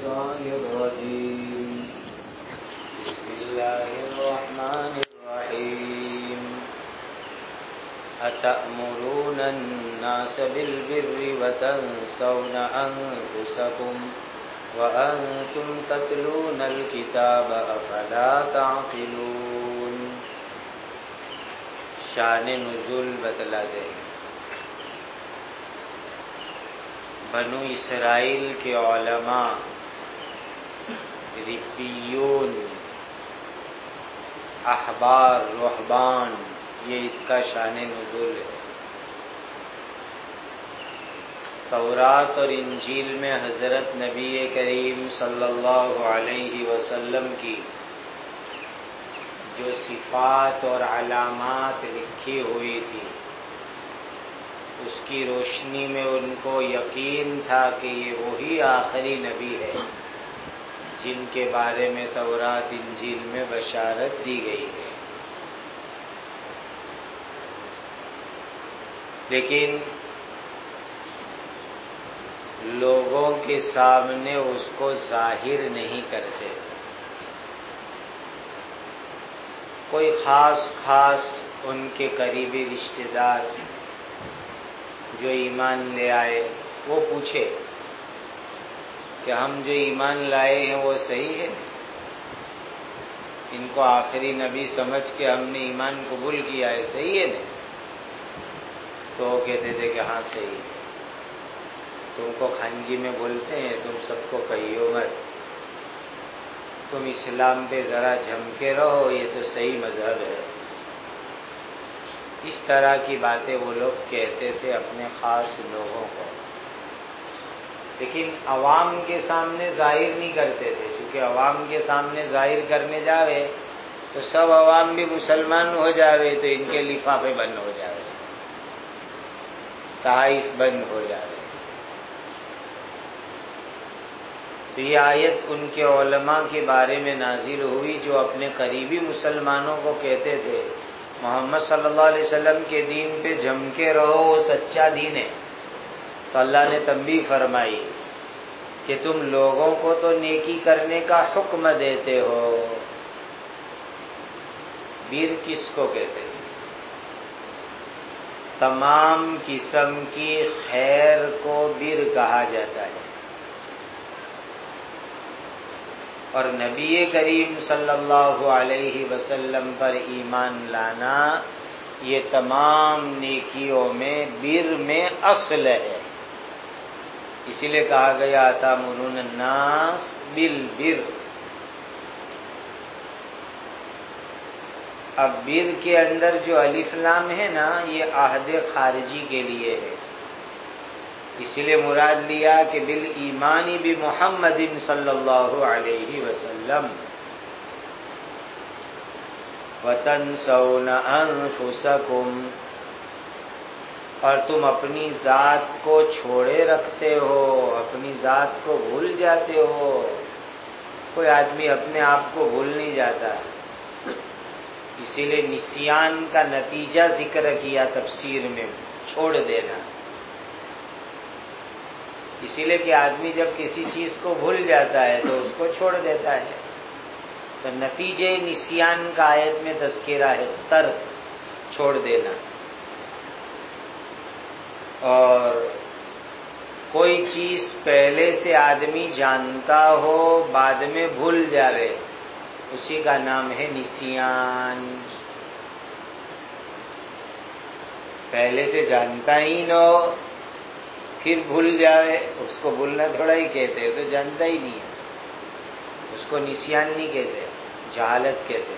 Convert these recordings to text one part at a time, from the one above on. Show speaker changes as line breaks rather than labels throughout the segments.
الشيطان الرجيم بسم الله الرحمن الرحيم أتأمرون الناس بالبر وتنسون أنفسكم وأنتم تتلون الكتاب أفلا تعقلون. شان نزول بتلا دے. بنو اسرائیل کے علماء ربیون، احبار، رہبان، یہ اس کا شان نزول ہے. تورات اور انجیل میں حضرت نبی کریم صلی اللہ علیہ وسلم کی جو صفات اور علامات لکھی ہوئی تھی، اس کی روشنی میں ان کو یقین تھا کہ یہ وہی آخری نبی ہے جن کے بارے میں تورات انجیل میں بشارت دی گئی ہے. لیکن لوگوں کے سامنے اس کو ظاہر نہیں کرتے. کوئی خاص ان کے قریبی رشتہ دار جو ایمان لے آئے وہ پوچھے کہ ہم جو ایمان لائے ہیں وہ صحیح ہے؟ ان کو آخری نبی سمجھ کے ہم نے ایمان قبول کیا ہے، صحیح ہے نا؟ تو وہ کہتے تھے کہ ہاں صحیح ہے. تم کو خانگی میں بولتے ہیں، تم سب کو کہیو مت، تم اسلام پہ ذرا جم کے رہو، یہ تو صحیح مذہب ہے. اس طرح کی باتیں وہ لوگ کہتے تھے اپنے خاص لوگوں کو، لیکن عوام کے سامنے ظاہر نہیں کرتے تھے. چونکہ عوام کے سامنے ظاہر کرنے جاوے تو سب عوام بھی مسلمان ہو جاوے، تو ان کے لفافے بند ہو جاوے، تحائف بند ہو جاوے. تو یہ آیت ان کے علماء کے بارے میں نازل ہوئی جو اپنے قریبی مسلمانوں کو کہتے تھے محمد صلی اللہ علیہ وسلم کے دین پہ جم کے رہو، وہ سچا دین ہے. تو اللہ نے تنبیہ فرمائی کہ تم لوگوں کو تو نیکی کرنے کا حکم دیتے ہو. بیر کس کو کہتے ہیں؟ تمام قسم کی خیر کو بیر کہا جاتا ہے. اور نبی کریم صلی اللہ علیہ وسلم پر ایمان لانا یہ تمام نیکیوں میں بر میں اصل ہے. اسی لیے کہا گیا تأمرون الناس بالبر. اب بر کے اندر جو الف لام ہے نا، یہ عہد خارجی کے لیے ہے. اسی لیے مراد لیا کہ بالایمان بمحمد صلی اللہ علیہ وسلم. وتنسون انفسکم، اور تم اپنی ذات کو چھوڑے رکھتے ہو، اپنی ذات کو بھول جاتے ہو. کوئی آدمی اپنے آپ کو بھول نہیں جاتا. اسی لیے نسیان کا نتیجہ ذکر کیا تفسیر میں، چھوڑ دینا. اسی لیے کہ آدمی جب کسی چیز کو بھول جاتا ہے تو اس کو چھوڑ دیتا ہے. تو نتیجے نسیان کا آیت میں تذکرہ ہے، ترک، چھوڑ دینا. اور کوئی چیز پہلے سے آدمی جانتا ہو بعد میں بھول جاوے، اسی کا نام ہے نسیان. پہلے سے جانتا ہی نہ ہو پھر بھول جاوے، اس کو بھولنا تھوڑا ہی کہتے ہیں، تو جانتا ہی نہیں ہے. اس کو نسیان نہیں کہتے، جہالت کہتے.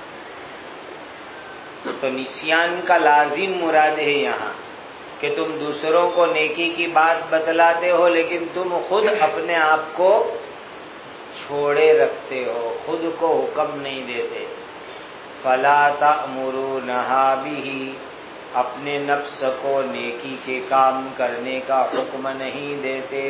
تو نسیان کا لازم مراد ہے یہاں کہ تم دوسروں کو نیکی کی بات بتلاتے ہو لیکن تم خود اپنے آپ کو چھوڑے رکھتے ہو، خود کو حکم نہیں دیتے. فلا تأمرونہا بہ، اپنے نفس کو نیکی کے کام کرنے کا حکم نہیں دیتے.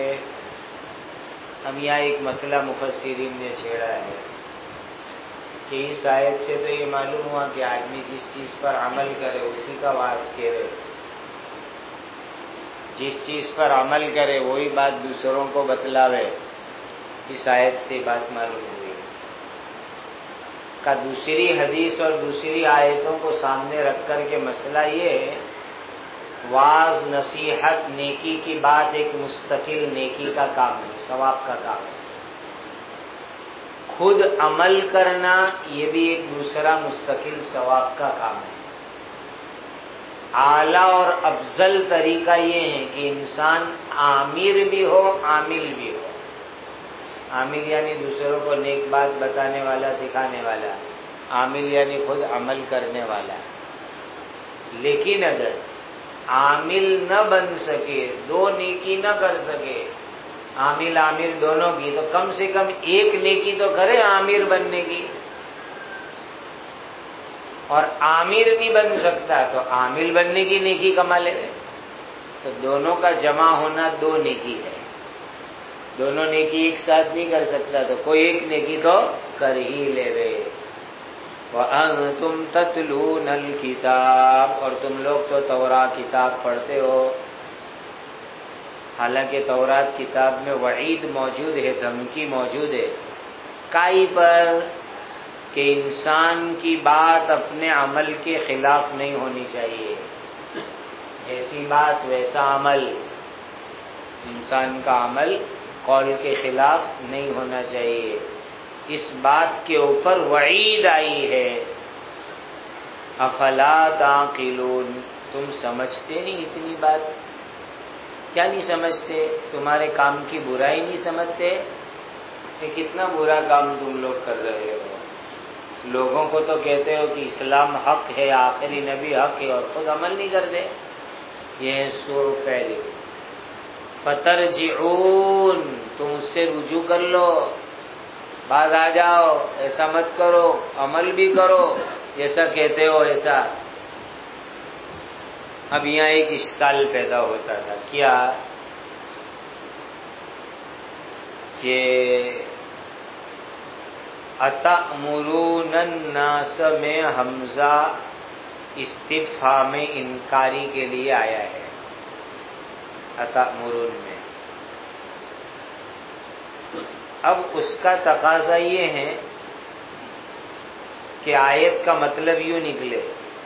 اب یہاں ایک مسئلہ مفسرین نے چھیڑا ہے کہ اس آیت سے تو یہ معلوم ہوا کہ آدمی جس چیز پر عمل کرے اسی کا واعظ کرے، جس چیز پر عمل کرے وہی بات دوسروں کو بتلاوے. اس آیت سے بات معلوم ہوئی کا دوسری حدیث اور دوسری آیتوں کو سامنے رکھ کر کے مسئلہ یہ ہے، واعظ نصیحت نیکی کی بات ایک مستقل نیکی کا کام ہے، ثواب کا کام ہے۔ خود عمل کرنا یہ بھی ایک دوسرا مستقل ثواب کا کام ہے۔ اعلیٰ اور افضل طریقہ یہ ہے کہ انسان عامر بھی ہو عامل بھی ہو۔ عامل یعنی دوسروں کو نیک بات بتانے والا، سکھانے والا، عامل یعنی خود عمل کرنے والا۔ لیکن اگر عامل نہ بن سکے، دو نیکی نہ کر سکے، عامل عامر دونوں کی، تو کم سے کم ایک نیکی تو کرے عامر بننے کی۔ اور عامر نہیں بن سکتا تو عامل بننے کی نیکی کما لے رہے، تو دونوں کا جمع ہونا دو نیکی ہے۔ دونوں نیکی ایک ساتھ نہیں کر سکتا تو کوئی ایک نیکی تو کر ہی لے رہے۔ وَأَنْتُمْ تَتْلُونَ الْكِتَابَ، اور تم لوگ تو تورات کتاب پڑھتے ہو۔ حالانکہ تورات کتاب میں وعید موجود ہے، دھمکی موجود ہے، کائی پر کہ انسان کی بات اپنے عمل کے خلاف نہیں ہونی چاہیے۔ جیسی بات ویسا عمل، انسان کا عمل قول کے خلاف نہیں ہونا چاہیے۔ اس بات کے اوپر وعید آئی ہے، افلا تعقلون، تم سمجھتے نہیں اتنی بات؟ کیا نہیں سمجھتے؟ تمہارے کام کی برائی نہیں سمجھتے کہ کتنا برا کام تم لوگ کر رہے ہو؟ لوگوں کو تو کہتے ہو کہ اسلام حق ہے، آخری نبی حق ہے، اور خود عمل نہیں کرتے۔ یہ ہے سوء فعل۔ فترجعون، تم اس سے رجوع کر لو، بعد آ جاؤ، ایسا مت کرو، عمل بھی کرو جیسا کہتے ہو ایسا۔ اب یہاں ایک اشکال پیدا ہوتا تھا، کیا کہ اتأمرون الناس میں حمزہ استفہام انکاری کے لیے آیا ہے، اتأمرون میں۔ اب اس کا تقاضا یہ ہے کہ آیت کا مطلب یوں نکلے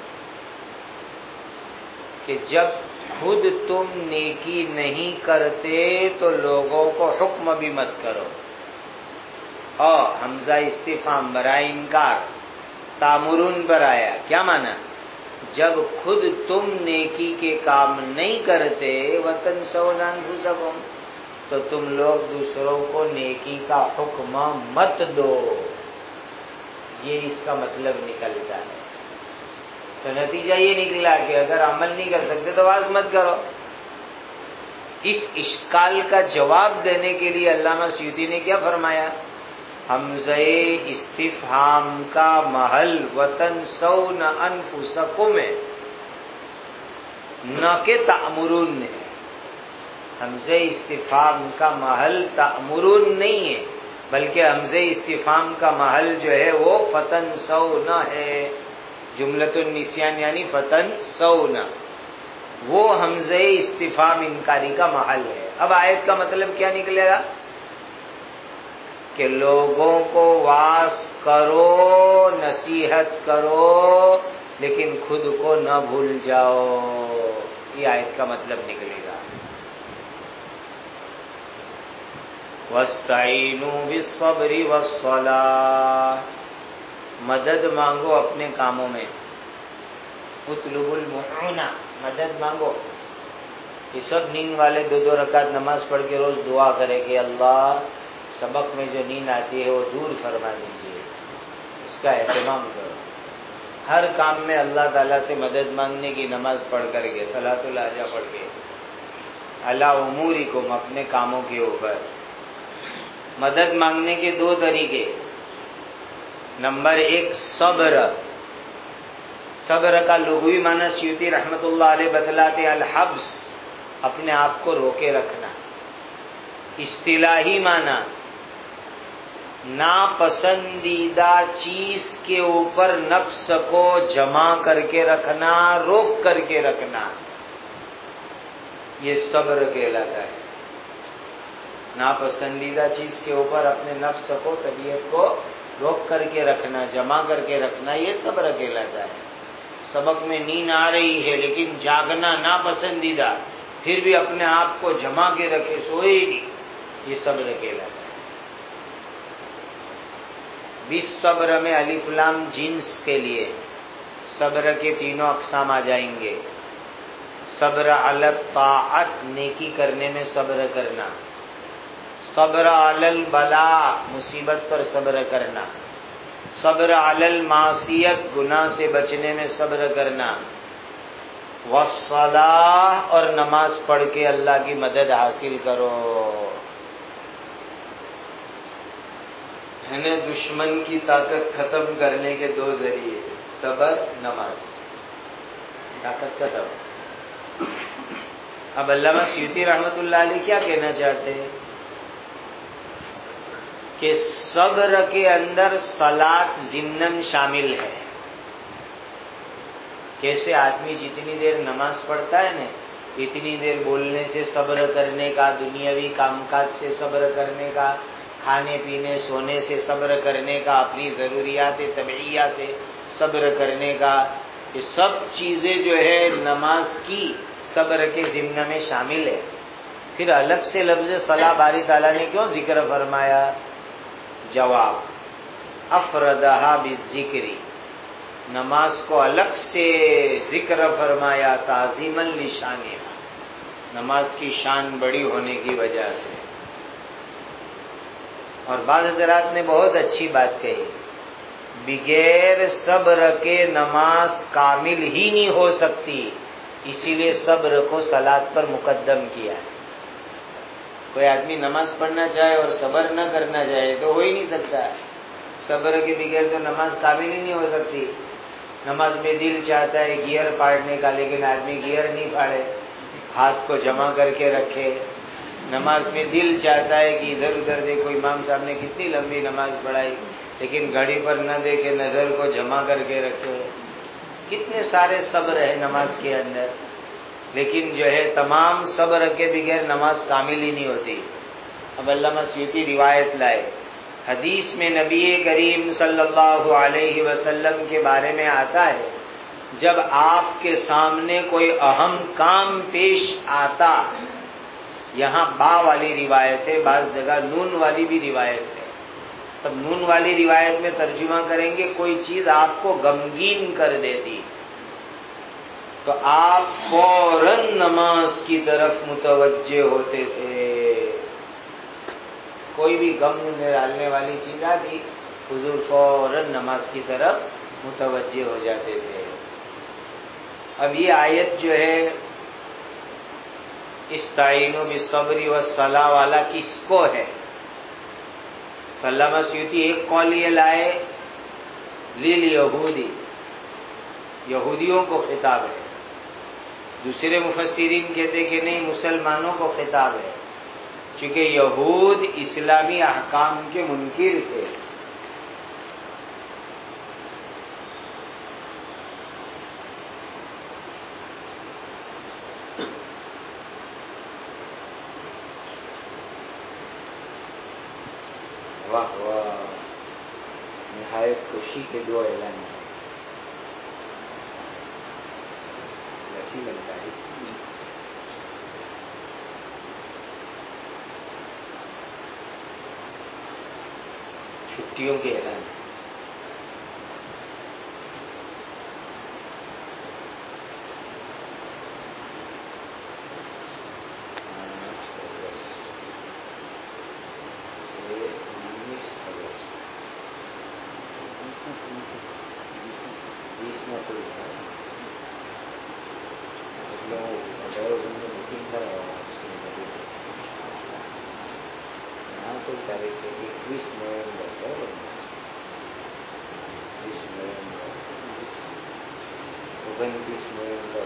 کہ جب خود تم نیکی نہیں کرتے تو لوگوں کو حکم بھی مت کرو۔ اور حمزہ استفہام برائے انکار تامرون پر آیا، کیا مانا؟ جب خود تم نیکی کے کام نہیں کرتے، وَتَنْسَوْنَ أَنفُسَكُمْ، تو تم لوگ دوسروں کو نیکی کا حکم مت دو۔ یہ اس کا مطلب نکلتا ہے۔ تو نتیجہ یہ نکلا کہ اگر عمل نہیں کر سکتے تو واز مت کرو۔ اس اشکال کا جواب دینے کے لیے علامہ سیوطی نے کیا فرمایا؟ حمزہ استفہام کا محل وَتَنْسَوْنَ أَنفُسَكُمْ ہے، نہ کہ تأمرون ہے۔ حمزہ استفہام کا محل تأمرون نہیں ہے، بلکہ حمزہ استفہام کا محل جو ہے وہ فَتَنْسَوْنَ ہے۔ جملۃ النسیان یعنی فَتَنْسَوْنَ، وہ حمزہ استفہام انکاری کا محل ہے۔ اب آیت کا مطلب کیا نکلے گا؟ کہ لوگوں کو واعظ کرو، نصیحت کرو، لیکن خود کو نہ بھول جاؤ۔ یہ آیت کا مطلب نکلے گا۔ وَاسْتَعِینُوا بِالصَّبْرِ وَالصَّلَاةِ، مدد مانگو اپنے کاموں میں۔ اطلبوا المعونہ، مدد مانگو۔ یہ سب نیند والے 2 رکعت نماز پڑھ کے روز دعا کرے کہ اللہ سبق میں جو نیند آتی ہے وہ دور فرما دیجیے، اس کا اہتمام کرو۔ ہر کام میں اللہ تعالیٰ سے مدد مانگنے کی نماز پڑھ کر کے، صلاۃ الحاجہ پڑھ کے، علی امورکم، اپنے کاموں کے اوپر۔ مدد مانگنے کے 2 طریقے، نمبر 1 صبر۔ صبر کا لغوی معنی سیوطی رحمۃ اللہ علیہ بتلاتے الحبس، اپنے آپ کو روکے رکھنا۔ اصطلاحی معنی ناپسندیدہ چیز کے اوپر نفس کو جمع کر کے رکھنا، روک کر کے رکھنا، یہ صبر کہلاتا ہے۔ ناپسندیدہ چیز کے اوپر اپنے نفس کو، طبیعت کو روک کر کے رکھنا، جمع کر کے رکھنا، یہ صبر کہلاتا ہے۔ سبق میں نیند آ رہی ہے لیکن جاگنا ناپسندیدہ، پھر بھی اپنے آپ کو جمع کے رکھے، سوئے ہی نہیں، یہ صبر کہلاتا ہے۔ بالصبر میں الف لام جنس کے لیے صبر کے تینوں اقسام آ جائیں گے۔ صبر علی الطاعت، نیکی کرنے میں صبر کرنا، صبر علی البلاء، مصیبت پر صبر کرنا، صبر علی المعصیت، گناہ سے بچنے میں صبر کرنا، والصلاۃ، اور نماز پڑھ کے اللہ کی مدد حاصل کرو۔ ہے نا، دشمن کی طاقت ختم کرنے کے دو ذریعے، صبر، نماز، طاقت ختم۔ اب علامہ سیوطی رحمۃ اللہ علیہ کیا کہنا چاہتے ہیں کہ صبر کے اندر صلاۃ ضمناً شامل ہے۔ کیسے آدمی جتنی دیر نماز پڑھتا ہے نا، اتنی دیر بولنے سے صبر کرنے کا، دنیاوی کام کاج سے صبر کرنے کا، کھانے پینے سونے سے صبر کرنے کا، اپنی ضروریات طبعیہ سے صبر کرنے کا، یہ سب چیزیں جو ہے نماز کی صبر کے ضمن میں شامل ہے۔ پھر الگ سے لفظ صلاح باری تعالیٰ نے کیوں ذکر فرمایا؟ جواب، افردہا بالذکر، نماز کو الگ سے ذکر فرمایا، تعظیما لشانہا، نماز کی شان بڑی ہونے کی وجہ سے۔ اور بعض حضرات نے بہت اچھی بات کہی، بغیر صبر کے نماز کامل ہی نہیں ہو سکتی، اسی لیے صبر کو صلاۃ پر مقدم کیا ہے۔ کوئی آدمی نماز پڑھنا چاہے اور صبر نہ کرنا چاہے تو ہو ہی نہیں سکتا ہے۔ صبر کے بغیر تو نماز کامل ہی نہیں ہو سکتی۔ نماز میں دل چاہتا ہے گیئر پاڑنے کا، لیکن آدمی گیئر نہیں پاڑے، ہاتھ کو جمع کر کے رکھے۔ نماز میں دل چاہتا ہے کہ ادھر ادھر دیکھو، امام صاحب نے کتنی لمبی نماز پڑھائی، لیکن گھڑی پر نہ دیکھے، نظر کو جمع کر کے رکھے۔ کتنے سارے صبر ہے نماز کے اندر، لیکن جو ہے تمام صبر کے بغیر نماز کامل ہی نہیں ہوتی۔ اب علامہ سیوطی روایت لائے، حدیث میں نبی کریم صلی اللہ علیہ وسلم کے بارے میں آتا ہے، جب آپ کے سامنے کوئی اہم کام پیش آتا، یہاں با والی روایت ہے، بعض جگہ نون والی بھی روایت ہے، تب نون والی روایت میں ترجمہ کریں گے کوئی چیز آپ کو غمگین کر دیتی تو آپ فوراً نماز کی طرف متوجہ ہوتے تھے۔ کوئی بھی غم ڈالنے والی چیز آتی، حضور فوراً نماز کی طرف متوجہ ہو جاتے تھے۔ اب یہ آیت جو ہے استعینوا بالصبر والصلاۃ والا کس کو ہے؟ تو علامہ سیوطی ایک قول یہ لائے، للیہودی، یہودیوں کو خطاب ہے۔ دوسرے مفسرین کہتے کہ نہیں، مسلمانوں کو خطاب ہے، چونکہ یہود اسلامی احکام کے منکر تھے۔ واہ واہ، نہایت خوشی کے دو اعلان ہیں، لکی لگتا ہے۔ چھٹیوں کے اعلان، تاریخ 21 نومبر ہے، 29 نومبر۔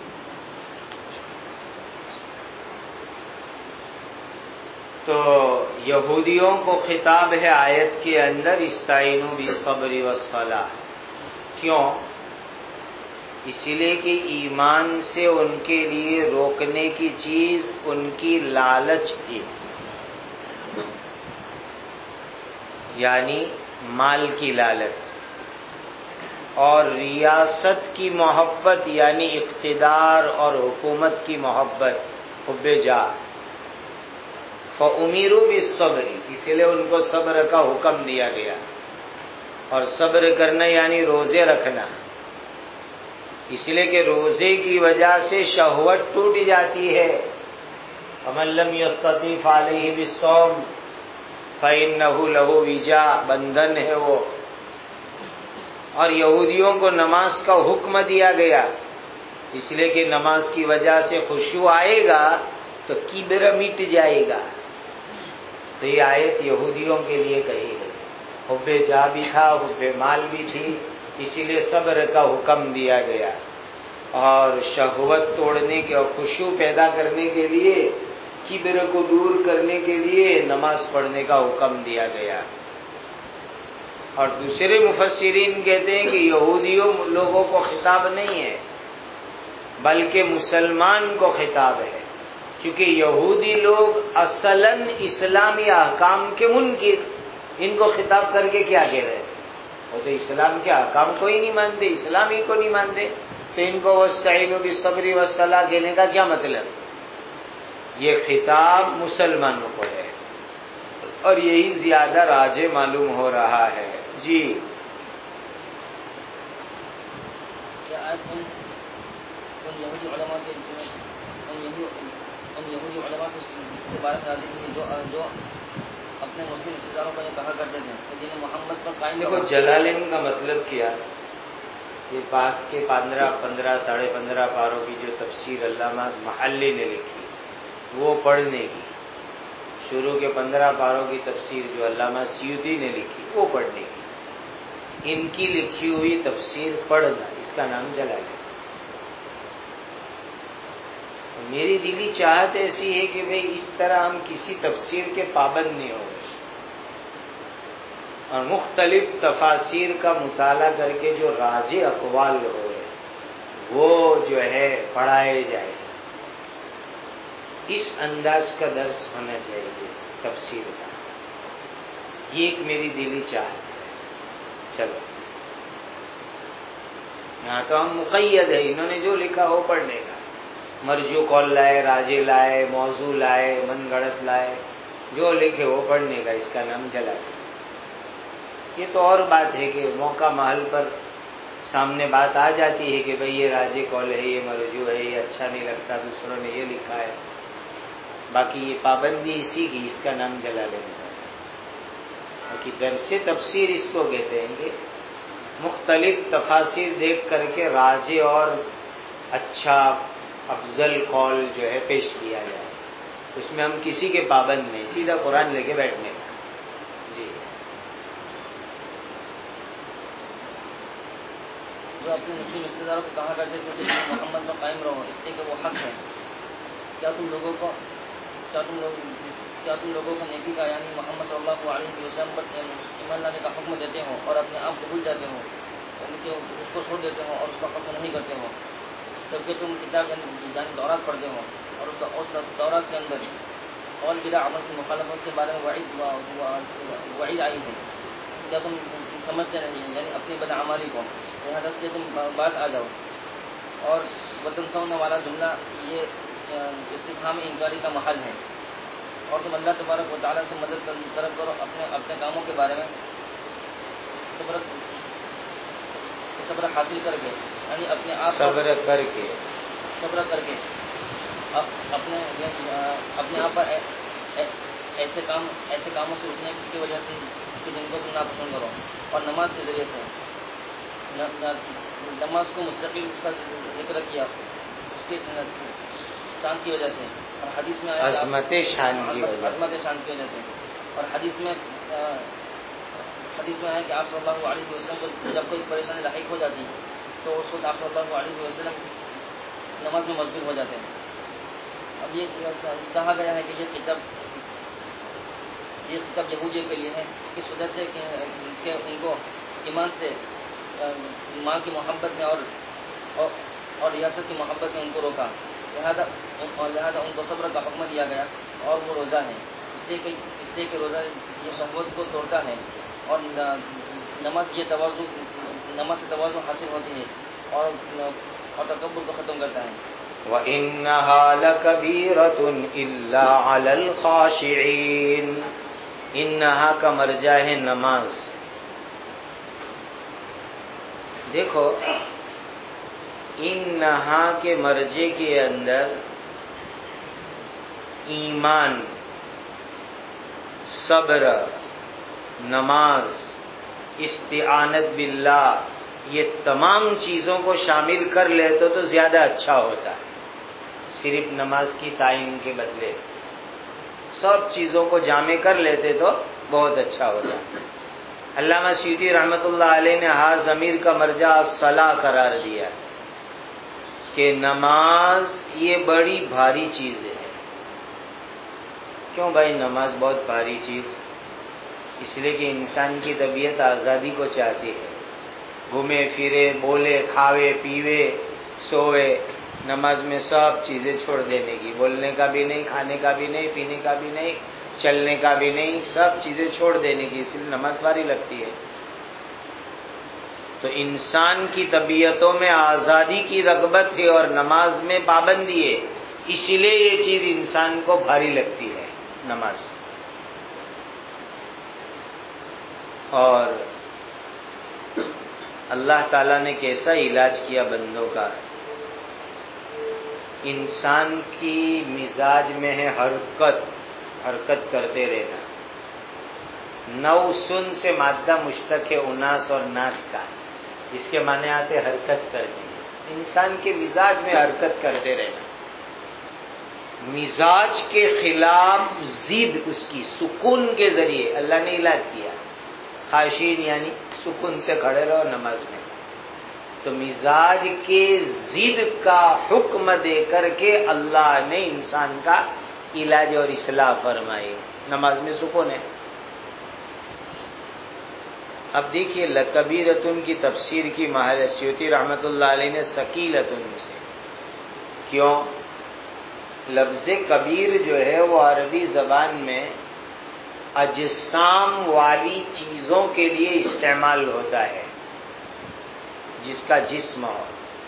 تو یہودیوں کو خطاب ہے آیت کے اندر استعینوا بالصبر والصلاۃ. کیوں؟ اس لیے کہ ایمان سے ان کے لیے روکنے کی چیز ان کی لالچ تھی، یعنی مال کی لالچ، اور ریاست کی محبت یعنی اقتدار اور حکومت کی محبت، حب جاہ. فَأُمِرُوا بِالصَّبْرِ، اس لیے ان کو صبر کا حکم دیا گیا. اور صبر کرنا یعنی روزے رکھنا، اس لیے کہ روزے کی وجہ سے شہوت ٹوٹ جاتی ہے. فَمَن لَّمْ يَسْتَطِعْ فَعَلَيْهِ بِالصَّوْمِ فَإِنَّهُ لَهُ وِجَاءٌ، بندھن ہے وہ. اور یہودیوں کو نماز کا حکم دیا گیا، اس لیے کہ نماز کی وجہ سے خشوع آئے گا تو کبر مٹ جائے گا. تو یہ آیت یہودیوں کے لیے کہی گئی. حب جاہ بھی تھا، حب مال بھی تھی، اسی لیے صبر کا حکم دیا گیا. اور شہوت توڑنے کے اور خشوع پیدا کرنے کے لیے، کبر کو دور کرنے کے لیے نماز پڑھنے کا حکم دیا گیا. اور دوسرے مفسرین کہتے ہیں کہ یہودیوں لوگوں کو خطاب نہیں ہے بلکہ مسلمان کو خطاب ہے، کیونکہ یہودی لوگ اصلاً اسلامی احکام کے منکر، ان کو خطاب کر کے کیا کہہ رہے ہیں؟ وہ تو اسلام کے احکام کو ہی نہیں مانتے، اسلام ہی کو نہیں مانتے، تو ان کو وَاسْتَعِینُوا بِالصَّبْرِ وَالصَّلَاةِ کہنے کا کیا مطلب؟ یہ خطاب مسلمانوں کو ہے، اور یہی زیادہ راجح معلوم ہو رہا ہے. جی
کیا آیت ان یہودی علماء کے بارے میں جو اپنے مسلم رشتے داروں کو یہ کہا کرتے تھے کہ دین محمد پر قائم.
دیکھو جلالین کا مطلب کیا، یہ پاک کے 15 ساڑھے 15 پاروں کی جو تفسیر علامہ محلی نے لکھی وہ پڑھنے کی، شروع کے 15 پاروں کی تفسیر جو علامہ سیوطی نے لکھی وہ پڑھنے کی، ان کی لکھی ہوئی تفسیر پڑھنا، اس کا نام جلالین. میری دلی چاہت ایسی ہے کہ بھئی اس طرح ہم کسی تفسیر کے پابند نہیں ہوں گے، اور مختلف تفاسیر کا مطالعہ کر کے جو راجح اقوال ہوئے وہ جو ہے پڑھائے جائے. اس انداز کا درس ہونا چاہیے تفسیر کا، یہ ایک میری دلی چاہت ہے. چلو یہاں تو ہم مقید ہے، انہوں نے جو لکھا وہ پڑھنے کا، مرجو قول لائے، راجح لائے، موضوع لائے، من گڑت لائے، جو لکھے وہ پڑھنے کا، اس کا نام جلالین. یہ تو اور بات ہے کہ موقع محل پر سامنے بات آ جاتی ہے کہ بھئی یہ راجح قول ہے، یہ مرجو ہے، یہ اچھا نہیں لگتا، دوسروں نے یہ لکھا ہے. باقی یہ پابندی اسی کی، اس کا نام جلالین ہے. باقی درس تفسیر اس کو کہتے ہیں کہ مختلف تفاسیر دیکھ کر کے راجح اور اچھا افضل قول جو ہے پیش کیا جائے. اس میں ہم کسی کے پابند نہیں، سیدھا قرآن لے کے بیٹھنے کا. جی
جو اپنے مسلم رشتے داروں کو کہا کرتے تھے کہ محمد پر قائم رہو، اس لیے کہ وہ حق ہے. کیا تم لوگوں کو نیکی کا یعنی محمد صلی اللہ علیہ وسلم پر ایمان لانے کا حکم دیتے ہو اور اپنے آپ کو بھول جاتے ہو، یعنی کہ اس کو چھوڑ دیتے ہو اور اس کا حکم نہیں کرتے ہو، جبکہ تم کتاب یعنی تورات پڑھتے ہو اور اس تورات کے اندر اور بلا عمل کی مخالفت کے بارے میں وعید آئی ہے. کیا تم سمجھتے نہیں ہیں یعنی اپنی بدعمالی کو، یہاں تک کہ تم باز آ جاؤ. اور وطن سونے والا جملہ یہ استفہام انکاری کا محل ہے. اور تم اللہ تبارک و تعالیٰ سے مدد طلب کرو اپنے کاموں کے بارے میں صبر حاصل کر کے، یعنی اپنے آپ
صبر کر کے
اپنے آپ پر ایسے کاموں سے اٹھنے کی وجہ سے کہ جن کو تم ناپسند کرو، اور نماز کے ذریعے سے نماز کو مستقل اس کا ذکر کیا اس کے شان کی وجہ سے، اور حدیث میں
عظمت شان کی وجہ
سے. اور حدیث میں ہے کہ آپ صلی اللہ علیہ وسلم کو جب کوئی پریشانی لاحق ہو جاتی تو اس وقت آپ صلی اللہ علیہ وسلم نماز میں مشغول ہو جاتے ہیں. اب یہ کہا گیا ہے کہ یہ کتاب یہ خطاب یہودیوں کے لیے ہے، اس وجہ سے کہ ان کو ایمان سے ماں کی محبت میں اور ریاست کی محبت میں ان کو روکا، لہذا ان کو صبر کا حکم دیا گیا، اور وہ روزہ ہے، اس لیے کہ روزہ یہ شہوت کو توڑتا ہے، اور نماز سے توازن حاصل ہوتی ہے اور تکبر کو ختم کرتا ہے۔
وَإِنَّهَا لَكَبِيرَةٌ إِلَّا عَلَى الْخَاشِعِينَ۔ انہا کا مرجع ہے نماز۔ دیکھو انہا کے مرجع کے اندر ایمان، صبر، نماز، استعانت باللہ، یہ تمام چیزوں کو شامل کر لیتے تو زیادہ اچھا ہوتا ہے، صرف نماز کی تعین کے بدلے سب چیزوں کو جامع کر لیتے تو بہت اچھا ہوتا ہے۔ علامہ سیوطی رحمۃ اللہ علیہ نے ہر ضمیر کا مرجع الصلاۃ قرار دیا کہ نماز یہ بڑی بھاری چیز ہے۔ کیوں بھائی نماز بہت بھاری چیز؟ اس لیے کہ انسان کی طبیعت آزادی کو چاہتی ہے، گھومے پھرے، بولے، کھاوے، پیوے، سوئے، نماز میں سب چیزیں چھوڑ دینے کی، بولنے کا بھی نہیں، کھانے کا بھی نہیں، پینے کا بھی نہیں، چلنے کا بھی نہیں، سب چیزیں چھوڑ دینے کی، اس لیے نماز بھاری لگتی ہے۔ تو انسان کی طبیعتوں میں آزادی کی رغبت ہے اور نماز میں پابندی ہے، اس لیے یہ چیز انسان کو بھاری لگتی ہے نماز۔ اور اللہ تعالیٰ نے کیسا علاج کیا بندوں کا، انسان کی مزاج میں ہے حرکت کرتے رہنا۔ نوسن سے مادہ مشتق ہے اناس اور ناس کا، جس کے معنی آتے حرکت کرنی، انسان کے مزاج میں حرکت کرتے رہنا۔ مزاج کے خلاف ضد اس کی سکون کے ذریعے اللہ نے علاج کیا، خاشعین یعنی سکون سے کھڑے رہو نماز میں۔ تو مزاج کے ضد کا حکم دے کر کے اللہ نے انسان کا علاج اور اصلاح فرمائی، نماز میں سکون ہے۔ اب دیکھیے لکبیرتن کی تفسیر کی ماہر سیوطی رحمۃ اللہ علیہ نے ثقیلتن سے، کیوں؟ لفظ کبیر جو ہے وہ عربی زبان میں اجسام والی چیزوں کے لیے استعمال ہوتا ہے، جس کا جسم ہو۔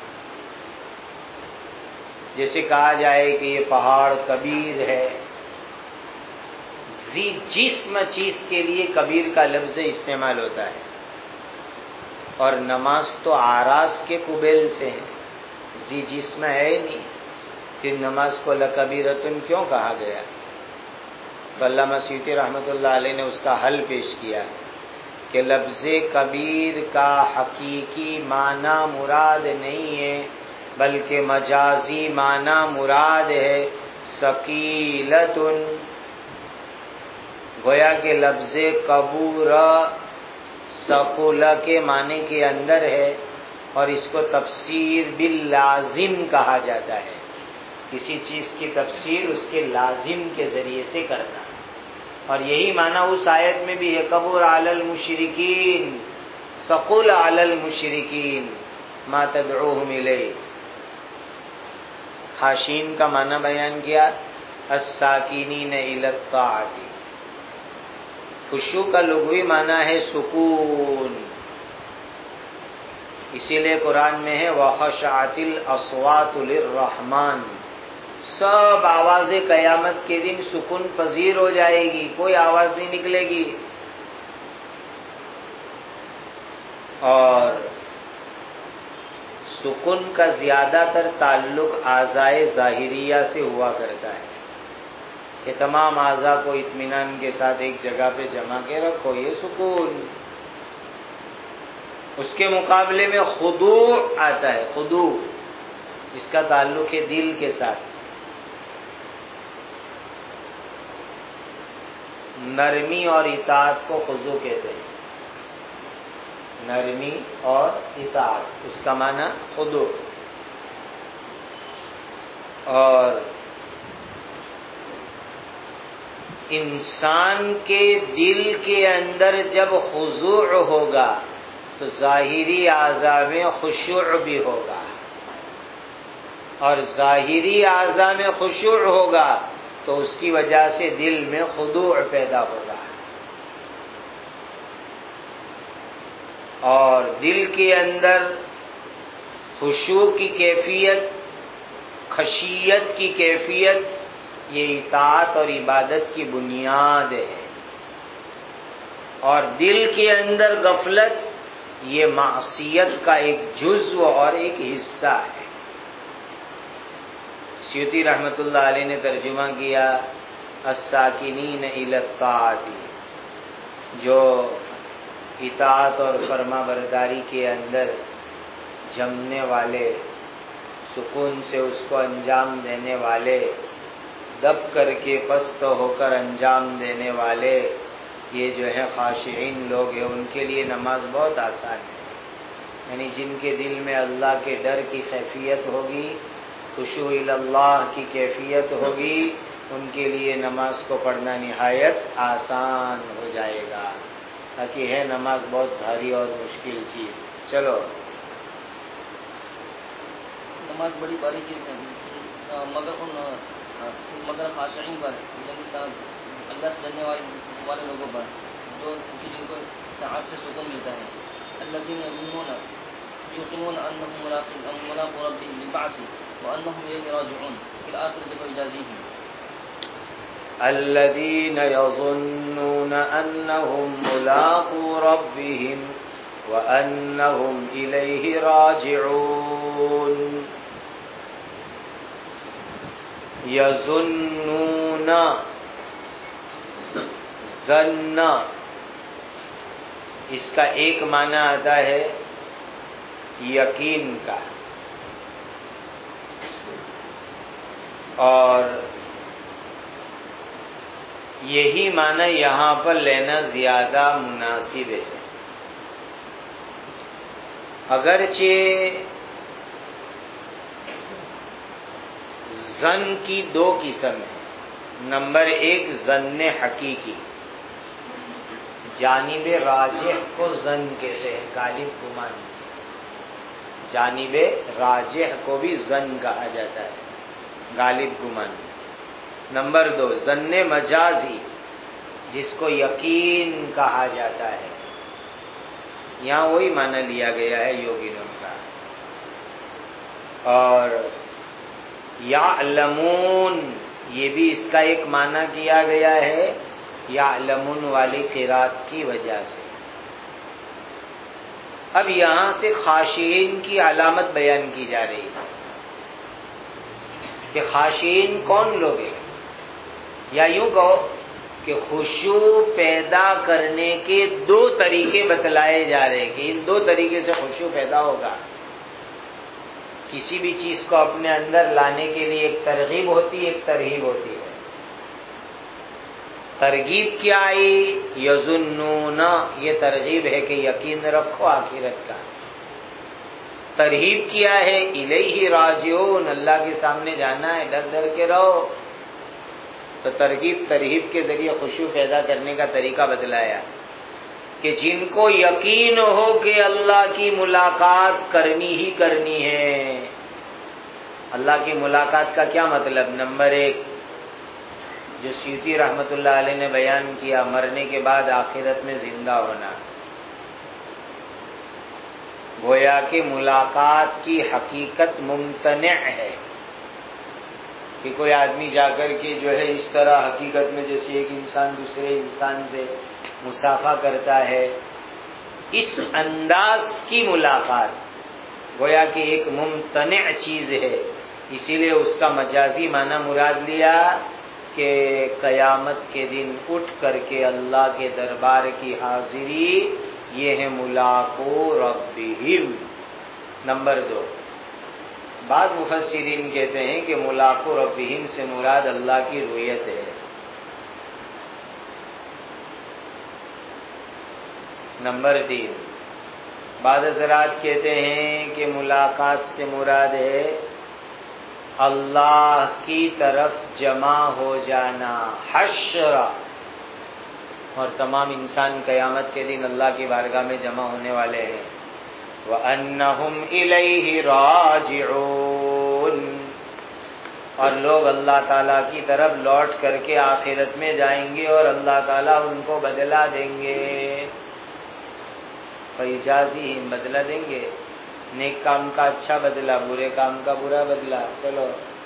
جیسے کہا جائے کہ یہ پہاڑ کبیر ہے، جسم چیز کے لیے کبیر کا لفظ استعمال ہوتا ہے۔ اور نماز تو آراز کے قبیل سے ہے، جسم ہے نہیں، پھر نماز کو لکبیرتن کیوں کہا گیا؟ تو علامہ سیوطی رحمۃ اللہ علیہ نے اس کا حل پیش کیا کہ لفظ کبیر کا حقیقی معنی مراد نہیں ہے، بلکہ مجازی معنی مراد ہے، ثقیلتن۔ گویا کہ لفظ کبور ثقل کے معنی کے اندر ہے، اور اس کو تفسیر باللازم کہا جاتا ہے، کسی چیز کی تفسیر اس کے لازم کے ذریعے سے کرنا۔ اور یہی معنی اس آیت میں بھی ہے، کبر علی المشرکین، ثقل علی المشرکین ما تدعوہم الیہ۔ خاشعین کا معنی بیان کیا، الساکینین الی الطاعۃ۔ خشوع کا لغوی معنی ہے سکون، اسی لیے قرآن میں ہے وَخَشَعَتِ الْأَصْوَاتُ لِلرَّحْمَنِ، سب آوازیں قیامت کے دن سکون پذیر ہو جائے گی، کوئی آواز نہیں نکلے گی۔ اور سکون کا زیادہ تر تعلق اعضائے ظاہریہ سے ہوا کرتا ہے کہ تمام اعضاء کو اطمینان کے ساتھ ایک جگہ پہ جمع کے رکھو، یہ سکون۔ اس کے مقابلے میں خضوع آتا ہے، خضوع اس کا تعلق ہے دل کے ساتھ، نرمی اور اطاعت کو خضوع کہتے ہیں، نرمی اور اطاعت اس کا معنی خضوع۔ اور انسان کے دل کے اندر جب خضوع ہوگا تو ظاہری اعضاء میں خشوع بھی ہوگا، اور ظاہری اعضاء میں خشوع ہوگا تو اس کی وجہ سے دل میں خضوع پیدا ہوگا، اور دل کے اندر خشوع کی کیفیت، خشیت کی کیفیت، یہ اطاعت اور عبادت کی بنیاد ہے، اور دل کے اندر غفلت یہ معصیت کا ایک جزو اور ایک حصہ ہے۔ سیوطی رحمۃ اللہ علیہ نے ترجمہ کیا الساکنین الی الطاعۃ، جو اطاعت اور فرما برداری کے اندر جمنے والے، سکون سے اس کو انجام دینے والے، دب کر کے پست ہو کر انجام دینے والے، یہ جو ہے خاشعین لوگ ہیں، ان کے لیے نماز بہت آسان ہے۔ یعنی جن کے دل میں اللہ کے ڈر کی کیفیت ہوگی، خشوع الی اللہ کی کیفیت ہوگی، ان کے لیے نماز کو پڑھنا نہایت آسان ہو جائے گا، تاکہ ہے نماز بہت بھاری اور مشکل چیز۔ چلو،
نماز بڑی باری چیز ہے، مگر خاشعین پر، اللہ سے ڈرنے والے لوگوں پر، جو جن کو اطاعت سے سکون ملتا ہے، الذین یقینون انہم ملاقو ربہم بالبعث وانہم الیہ راجعون فی الآخرۃ فیجازیہم۔
الذین یظنون انہم ملاقو ربہم وانہم الیہ راجعون۔ یظنون، ظن، اس کا ایک معنی آتا ہے یقین کا، اور یہی معنی یہاں پر لینا زیادہ مناسب ہے۔ اگرچہ ظن کی دو قسم ہیں۔ نمبر ایک ظن حقیقی، جانب راجح کو ظن کہتے ہیں، غالب گمان، جانب راجح کو بھی ظن کہا جاتا ہے، غالب گمان۔ نمبر دو ظن مجازی، جس کو یقین کہا جاتا ہے، یہاں وہی معنی لیا گیا ہے یوگینوں کا۔ اور یعلمون، یہ بھی اس کا ایک معنی کیا گیا ہے یعلمون والی قرات کی وجہ سے۔ اب یہاں سے خاشعین کی علامت بیان کی جا رہی ہے کہ خاشعین کون لوگ ہیں، یا یوں کہو کہ خشوع پیدا کرنے کے دو طریقے بتلائے جا رہے ہیں کہ ان دو طریقے سے خشوع پیدا ہوگا۔ کسی بھی چیز کو اپنے اندر لانے کے لیے ایک ترغیب ہوتی ہے، ایک ترہیب ہوتی ہے۔ ترغیب کیا آئی؟ یظنون، یہ ترغیب ہے کہ یقین رکھو آخرت کا۔ ترہیب کیا ہے؟ الیہ راجعون، اللہ کے سامنے جانا ہے، ڈر ڈر کے رہو۔ تو ترہیب کے ذریعے خشوع پیدا کرنے کا طریقہ بتلایا کہ جن کو یقین ہو کہ اللہ کی ملاقات کرنی ہی کرنی ہے۔ اللہ کی ملاقات کا کیا مطلب؟ نمبر ایک، جو سیوطی رحمۃ اللہ علیہ نے بیان کیا، مرنے کے بعد آخرت میں زندہ ہونا، گویا کہ ملاقات کی حقیقت ممتنع ہے کہ کوئی آدمی جا کر کے جو ہے اس طرح حقیقت میں جیسے ایک انسان دوسرے انسان سے مصافحہ کرتا ہے، اس انداز کی ملاقات گویا کہ ایک ممتنع چیز ہے، اسی لیے اس کا مجازی معنی مراد لیا کہ قیامت کے دن اٹھ کر کے اللہ کے دربار کی حاضری، یہ ہے ملاقو ربہم۔ نمبر دو، بعض مفسرین کہتے ہیں کہ ملاقو ربہم سے مراد اللہ کی رؤیت ہے۔ نمبر تین، بعض حضرات کہتے ہیں کہ ملاقات سے مراد ہے اللہ کی طرف جمع ہو جانا، حشر اور تمام انسان قیامت کے دن اللہ کی بارگاہ میں جمع ہونے والے ہیں. وَأَنَّهُمْ إِلَيْهِ رَاجِعُونَ، اور لوگ اللہ تعالیٰ کی طرف لوٹ کر کے آخرت میں جائیں گے اور اللہ تعالیٰ ان کو بدلہ دیں گے. فَيُجَازِيهِمْ، بدلہ دیں گے. نیک کام کا اچھا بدلہ، برے کام کا برا بدلہ. چلو.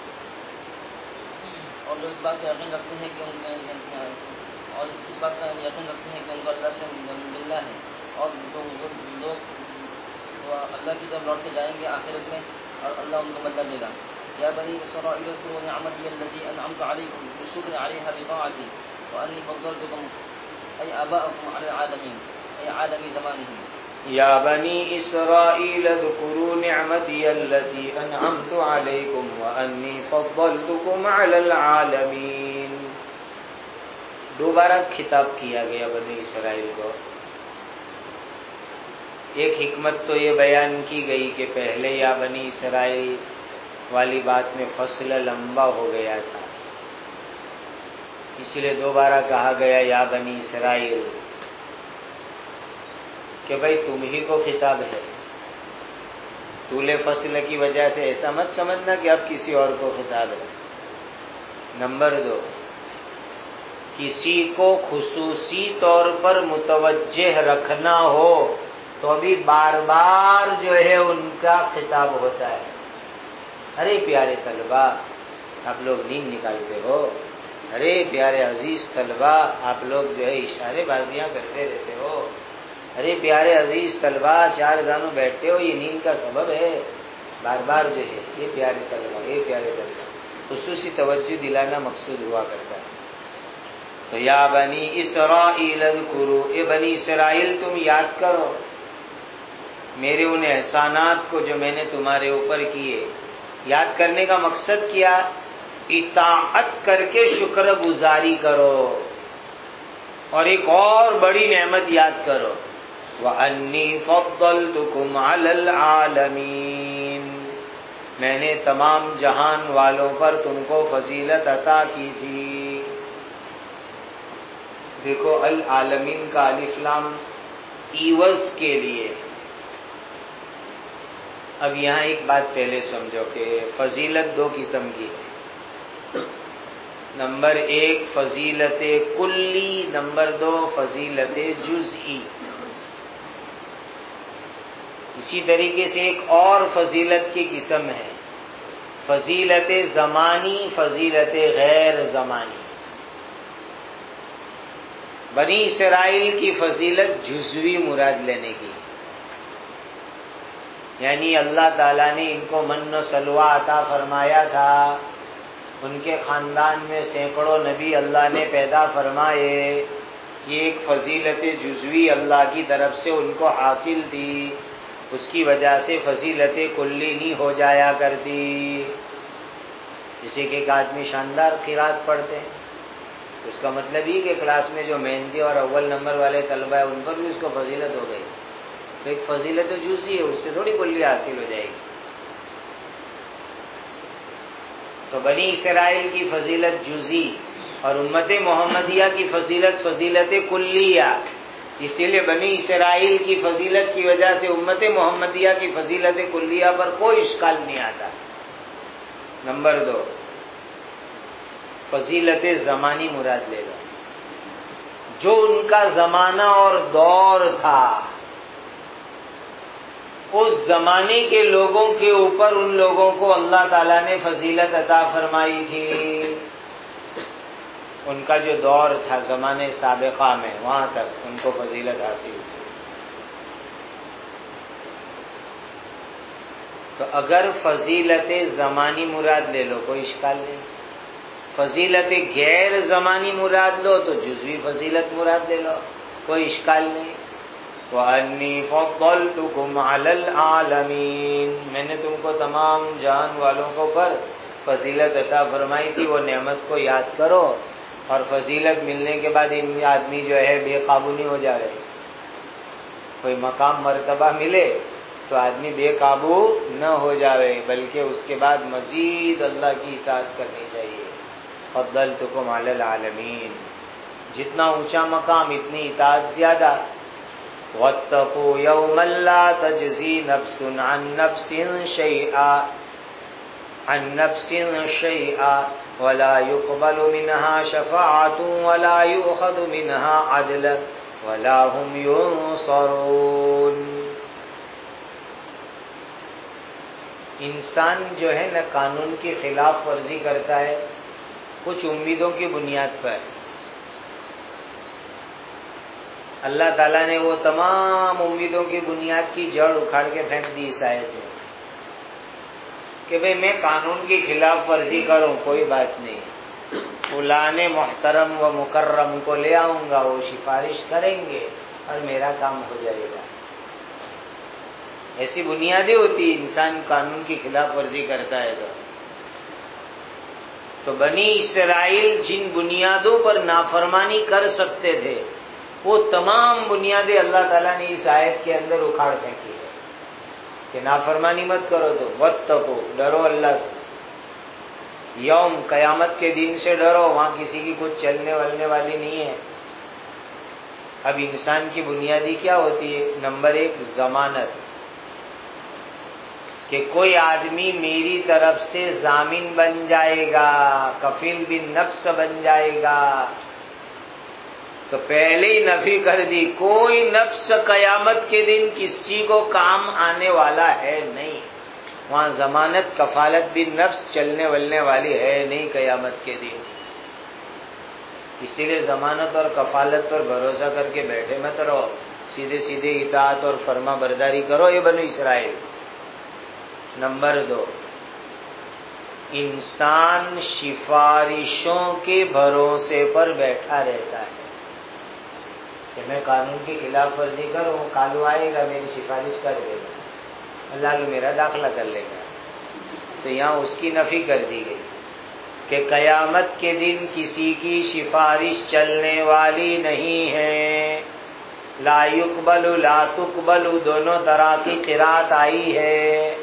اور جو اس بات کا یقین رکھتے ہیں کہ ان کا اس بات کا یقین رکھتے ہیں کہ ان کو اللہ سے ملنا ہے، اور جو لوگ اللہ کی طرف لوٹ کے جائیں گے آخرت میں اور اللہ ان کو بدلہ دے گا. یا بنی اسرائیل اذکروا نعمتی التي انعمت علیکم بالشکر علیہا بطاعتی وانی فضلتکم ای آباءکم علی العالمین، ای عالمی زمانہم.
یا بنی اسرائیل اذکروا نعمتی التي انعمت علیکم وانی فضلتکم علی العالمین. دوبارہ خطاب کیا گیا بنی اسرائیل کو. ایک حکمت تو یہ بیان کی گئی کہ پہلے یا بنی اسرائیل والی بات میں فصل لمبا ہو گیا تھا، اس لیے دوبارہ کہا گیا یا بنی اسرائیل، کہ بھائی تم ہی کو خطاب ہے. طول فصل کی وجہ سے ایسا مت سمجھنا کہ اب کسی اور کو خطاب ہے. نمبر 2، کسی کو خصوصی طور پر متوجہ رکھنا ہو تو بھی بار بار جو ہے ان کا خطاب ہوتا ہے. ارے پیارے طلبہ، آپ لوگ نیند نکالتے ہو. ارے پیارے عزیز طلبہ، آپ لوگ جو ہے اشارے بازیاں کرتے رہتے ہو. ارے پیارے عزیز طلبہ، 4 زانوں بیٹھتے ہو، یہ نیند کا سبب ہے. بار بار جو ہے یہ پیارے طلبہ، یہ پیارے طلبہ، خصوصی توجہ دلانا مقصود ہوا کرتا ہے. تو یا بنی اسرائیل اذکروا، اے بنی اسرائیل تم یاد کرو میرے ان احسانات کو جو میں نے تمہارے اوپر کیے. یاد کرنے کا مقصد کیا؟ اطاعت کر کے شکر گزاری کرو. اور ایک اور بڑی نعمت یاد کرو، وَأَنِّي فَضَّلْتُكُمْ عَلَى الْعَالَمِينَ، میں نے تمام جہان والوں پر تم کو فضیلت عطا کی تھی. دیکھو العالمین کا الف لام ایوز کے لیے. اب یہاں ایک بات پہلے سمجھو کہ فضیلت 2 قسم کی ہے. نمبر 1 فضیلت کلی، نمبر 2 فضیلت جزئی. اسی طریقے سے ایک اور فضیلت کی قسم ہے، فضیلت زمانی، فضیلت غیر زمانی. بنی اسرائیل کی فضیلت جزوی مراد لینے کی، یعنی اللہ تعالیٰ نے ان کو من و سلوہ عطا فرمایا تھا. ان کے خاندان میں سینکڑوں نبی اللہ نے پیدا فرمائے. یہ ایک فضیلت جزوی اللہ کی طرف سے ان کو حاصل تھی. اس کی وجہ سے فضیلت کلی نہیں ہو جایا کرتی. جیسے کہ ایک آدمی شاندار قرات پڑھتے ہیں تو اس کا مطلب یہ کہ کلاس میں جو مہندی اور اول نمبر والے طلبہ ہیں ان پر بھی اس کو فضیلت ہو گئی. تو ایک فضیلت جزئی ہے، اس سے تھوڑی کلی حاصل ہو جائے گی. تو بنی اسرائیل کی فضیلت جزئی اور امت محمدیہ کی فضیلت کلیہ. اسی لیے بنی اسرائیل کی فضیلت کی وجہ سے امت محمدیہ کی فضیلت کلیہ پر کوئی اشکال نہیں آتا. نمبر 2 فضیلت زمانی مراد لے گا، جو ان کا زمانہ اور دور تھا اس زمانے کے لوگوں کے اوپر ان لوگوں کو اللہ تعالیٰ نے فضیلت عطا فرمائی تھی. ان کا جو دور تھا زمانے سابقہ میں، وہاں تک ان کو فضیلت حاصل تھی. تو اگر فضیلت زمانی مراد لے لو کوئی اشکال نہیں، فضیلت غیر زمانی مراد لو تو جزوی فضیلت مراد لے لو، کوئی اشکال نہیں. وَأَنِّي فَضَّلْتُكُمْ عَلَى الْعَالَمِينَ، میں نے تم کو تمام جہان والوں کو پر فضیلت عطا فرمائی تھی. وہ نعمت کو یاد کرو، اور فضیلت ملنے کے بعد ان آدمی جو ہے بے قابو نہیں ہو جا رہے. کوئی مقام مرتبہ ملے تو آدمی بے قابو نہ ہو جاوے، بلکہ اس کے بعد مزید اللہ کی اطاعت کرنی چاہیے. فضلتکم علی العالمین، جتنا اونچا مقام اتنی اطاعت زیادہ. واتقوا یوما لا تجزی نفس عن نفس شیئا ولا يقبل منها شفاعة ولا يؤخذ منها عدل ولا هم ينصرون. انسان جو ہے نا قانون کی خلاف ورزی کرتا ہے کچھ امیدوں کی بنیاد پر. اللہ تعالیٰ نے وہ تمام امیدوں کی بنیاد کی جڑ اکھاڑ کے پھینک دی اس آیت میں کہ بھئی میں قانون کی خلاف ورزی کروں کوئی بات نہیں، فلاں محترم و مکرم کو لے آؤں گا، وہ سفارش کریں گے اور میرا کام ہو جائے گا. ایسی بنیادیں ہوتی انسان قانون کی خلاف ورزی کرتا ہے. تو بنی اسرائیل جن بنیادوں پر نافرمانی کر سکتے تھے وہ تمام بنیادیں اللہ تعالیٰ نے اس آیت کے اندر اکھاڑ پھینکی ہے کہ نافرمانی مت کرو. تو واتقوا، ڈرو اللہ سے. یوم، قیامت کے دن سے ڈرو، وہاں کسی کی کچھ چلنے ولنے والی نہیں ہے. اب انسان کی بنیادی کیا ہوتی ہے؟ نمبر 1 ضمانت، کہ کوئی آدمی میری طرف سے ضامن بن جائے گا، کفیل بالنفس بن جائے گا. تو پہلے ہی نفی کر دی، کوئی نفس قیامت کے دن کسی کو کام آنے والا ہے نہیں. وہاں ضمانت کفالت بالنفس چلنے ولنے والی ہے نہیں قیامت کے دن. اسی لیے ضمانت اور کفالت پر بھروسہ کر کے بیٹھے مت رہو، سیدھے سیدھے اطاعت اور فرما برداری کرو یہ بنو اسرائیل. نمبر 2، انسان سفارشوں کے بھروسے پر بیٹھا رہتا ہے کہ میں قانون کی خلاف ورزی کروں، کالو آئے گا میری سفارش کر دے گا، اللہ میرا داخلہ کر لے گا. تو یہاں اس کی نفی کر دی گئی کہ قیامت کے دن کسی کی سفارش چلنے والی نہیں ہے. لا یقبل لا تقبل دونوں طرح کی قرات آئی ہے.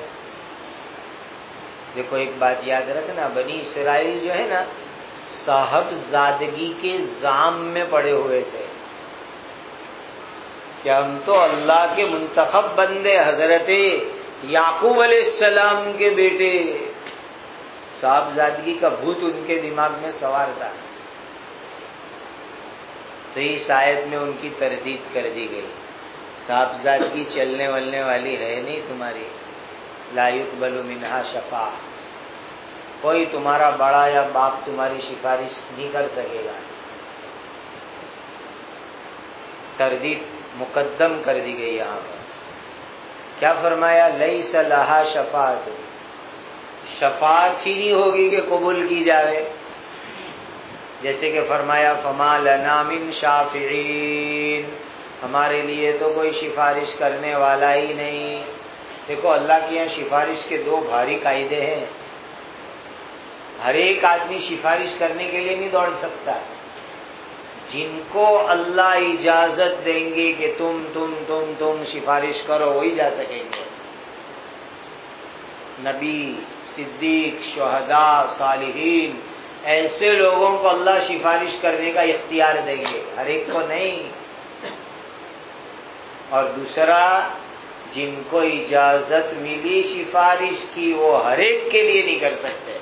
دیکھو ایک بات یاد رکھنا، بنی اسرائیل جو ہے نا صاحب زادگی کے زام میں پڑے ہوئے تھے کہ ہم تو اللہ کے منتخب بندے، حضرت یعقوب علیہ السلام کے بیٹے. صاحبزادگی کا بھوت ان کے دماغ میں سوار تھا. تو اس آیت میں ان کی تردید کر دی گئی، صاحبزادگی چلنے ولنے والی ہے نہیں تمہاری. لا يقبل منها شفاعہ، کوئی تمہارا بڑا یا باپ تمہاری سفارش نہیں کر سکے گا. تردید مقدم کر دی گئی. یہاں پر کیا فرمایا؟ لیس لہا شفاعت، شفاعت ہی نہیں ہوگی کہ قبول کی جائے. جیسے کہ فرمایا فما لنا من شافعین، ہمارے لیے تو کوئی سفارش کرنے والا ہی نہیں. دیکھو اللہ کے یہاں سفارش کے 2 بھاری قاعدے ہیں. ہر ایک آدمی سفارش کرنے کے لیے نہیں دوڑ سکتا. جن کو اللہ اجازت دیں گے کہ تم سفارش کرو وہی جا سکیں گے. نبی، صدیق، شہداء، صالحین، ایسے لوگوں کو اللہ سفارش کرنے کا اختیار دیں گے، ہر ایک کو نہیں. اور دوسرا، جن کو اجازت ملی سفارش کی وہ ہر ایک کے لیے نہیں کر سکتے.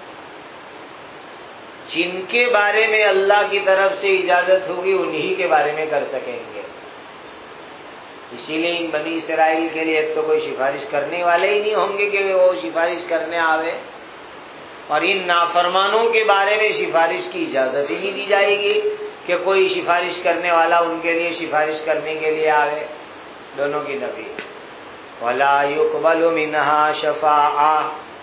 جن کے بارے میں اللہ کی طرف سے اجازت ہوگی انہی کے بارے میں کر سکیں گے. اسی لیے ان بنی اسرائیل کے لیے تو کوئی سفارش کرنے والے ہی نہیں ہوں گے کہ وہ سفارش کرنے آوے، اور ان نافرمانوں کے بارے میں سفارش کی اجازت ہی نہیں دی جائے گی کہ کوئی سفارش کرنے والا ان کے لیے سفارش کرنے کے لیے آوے. دونوں کی نفی. ولا يقبل منها شفاعہ،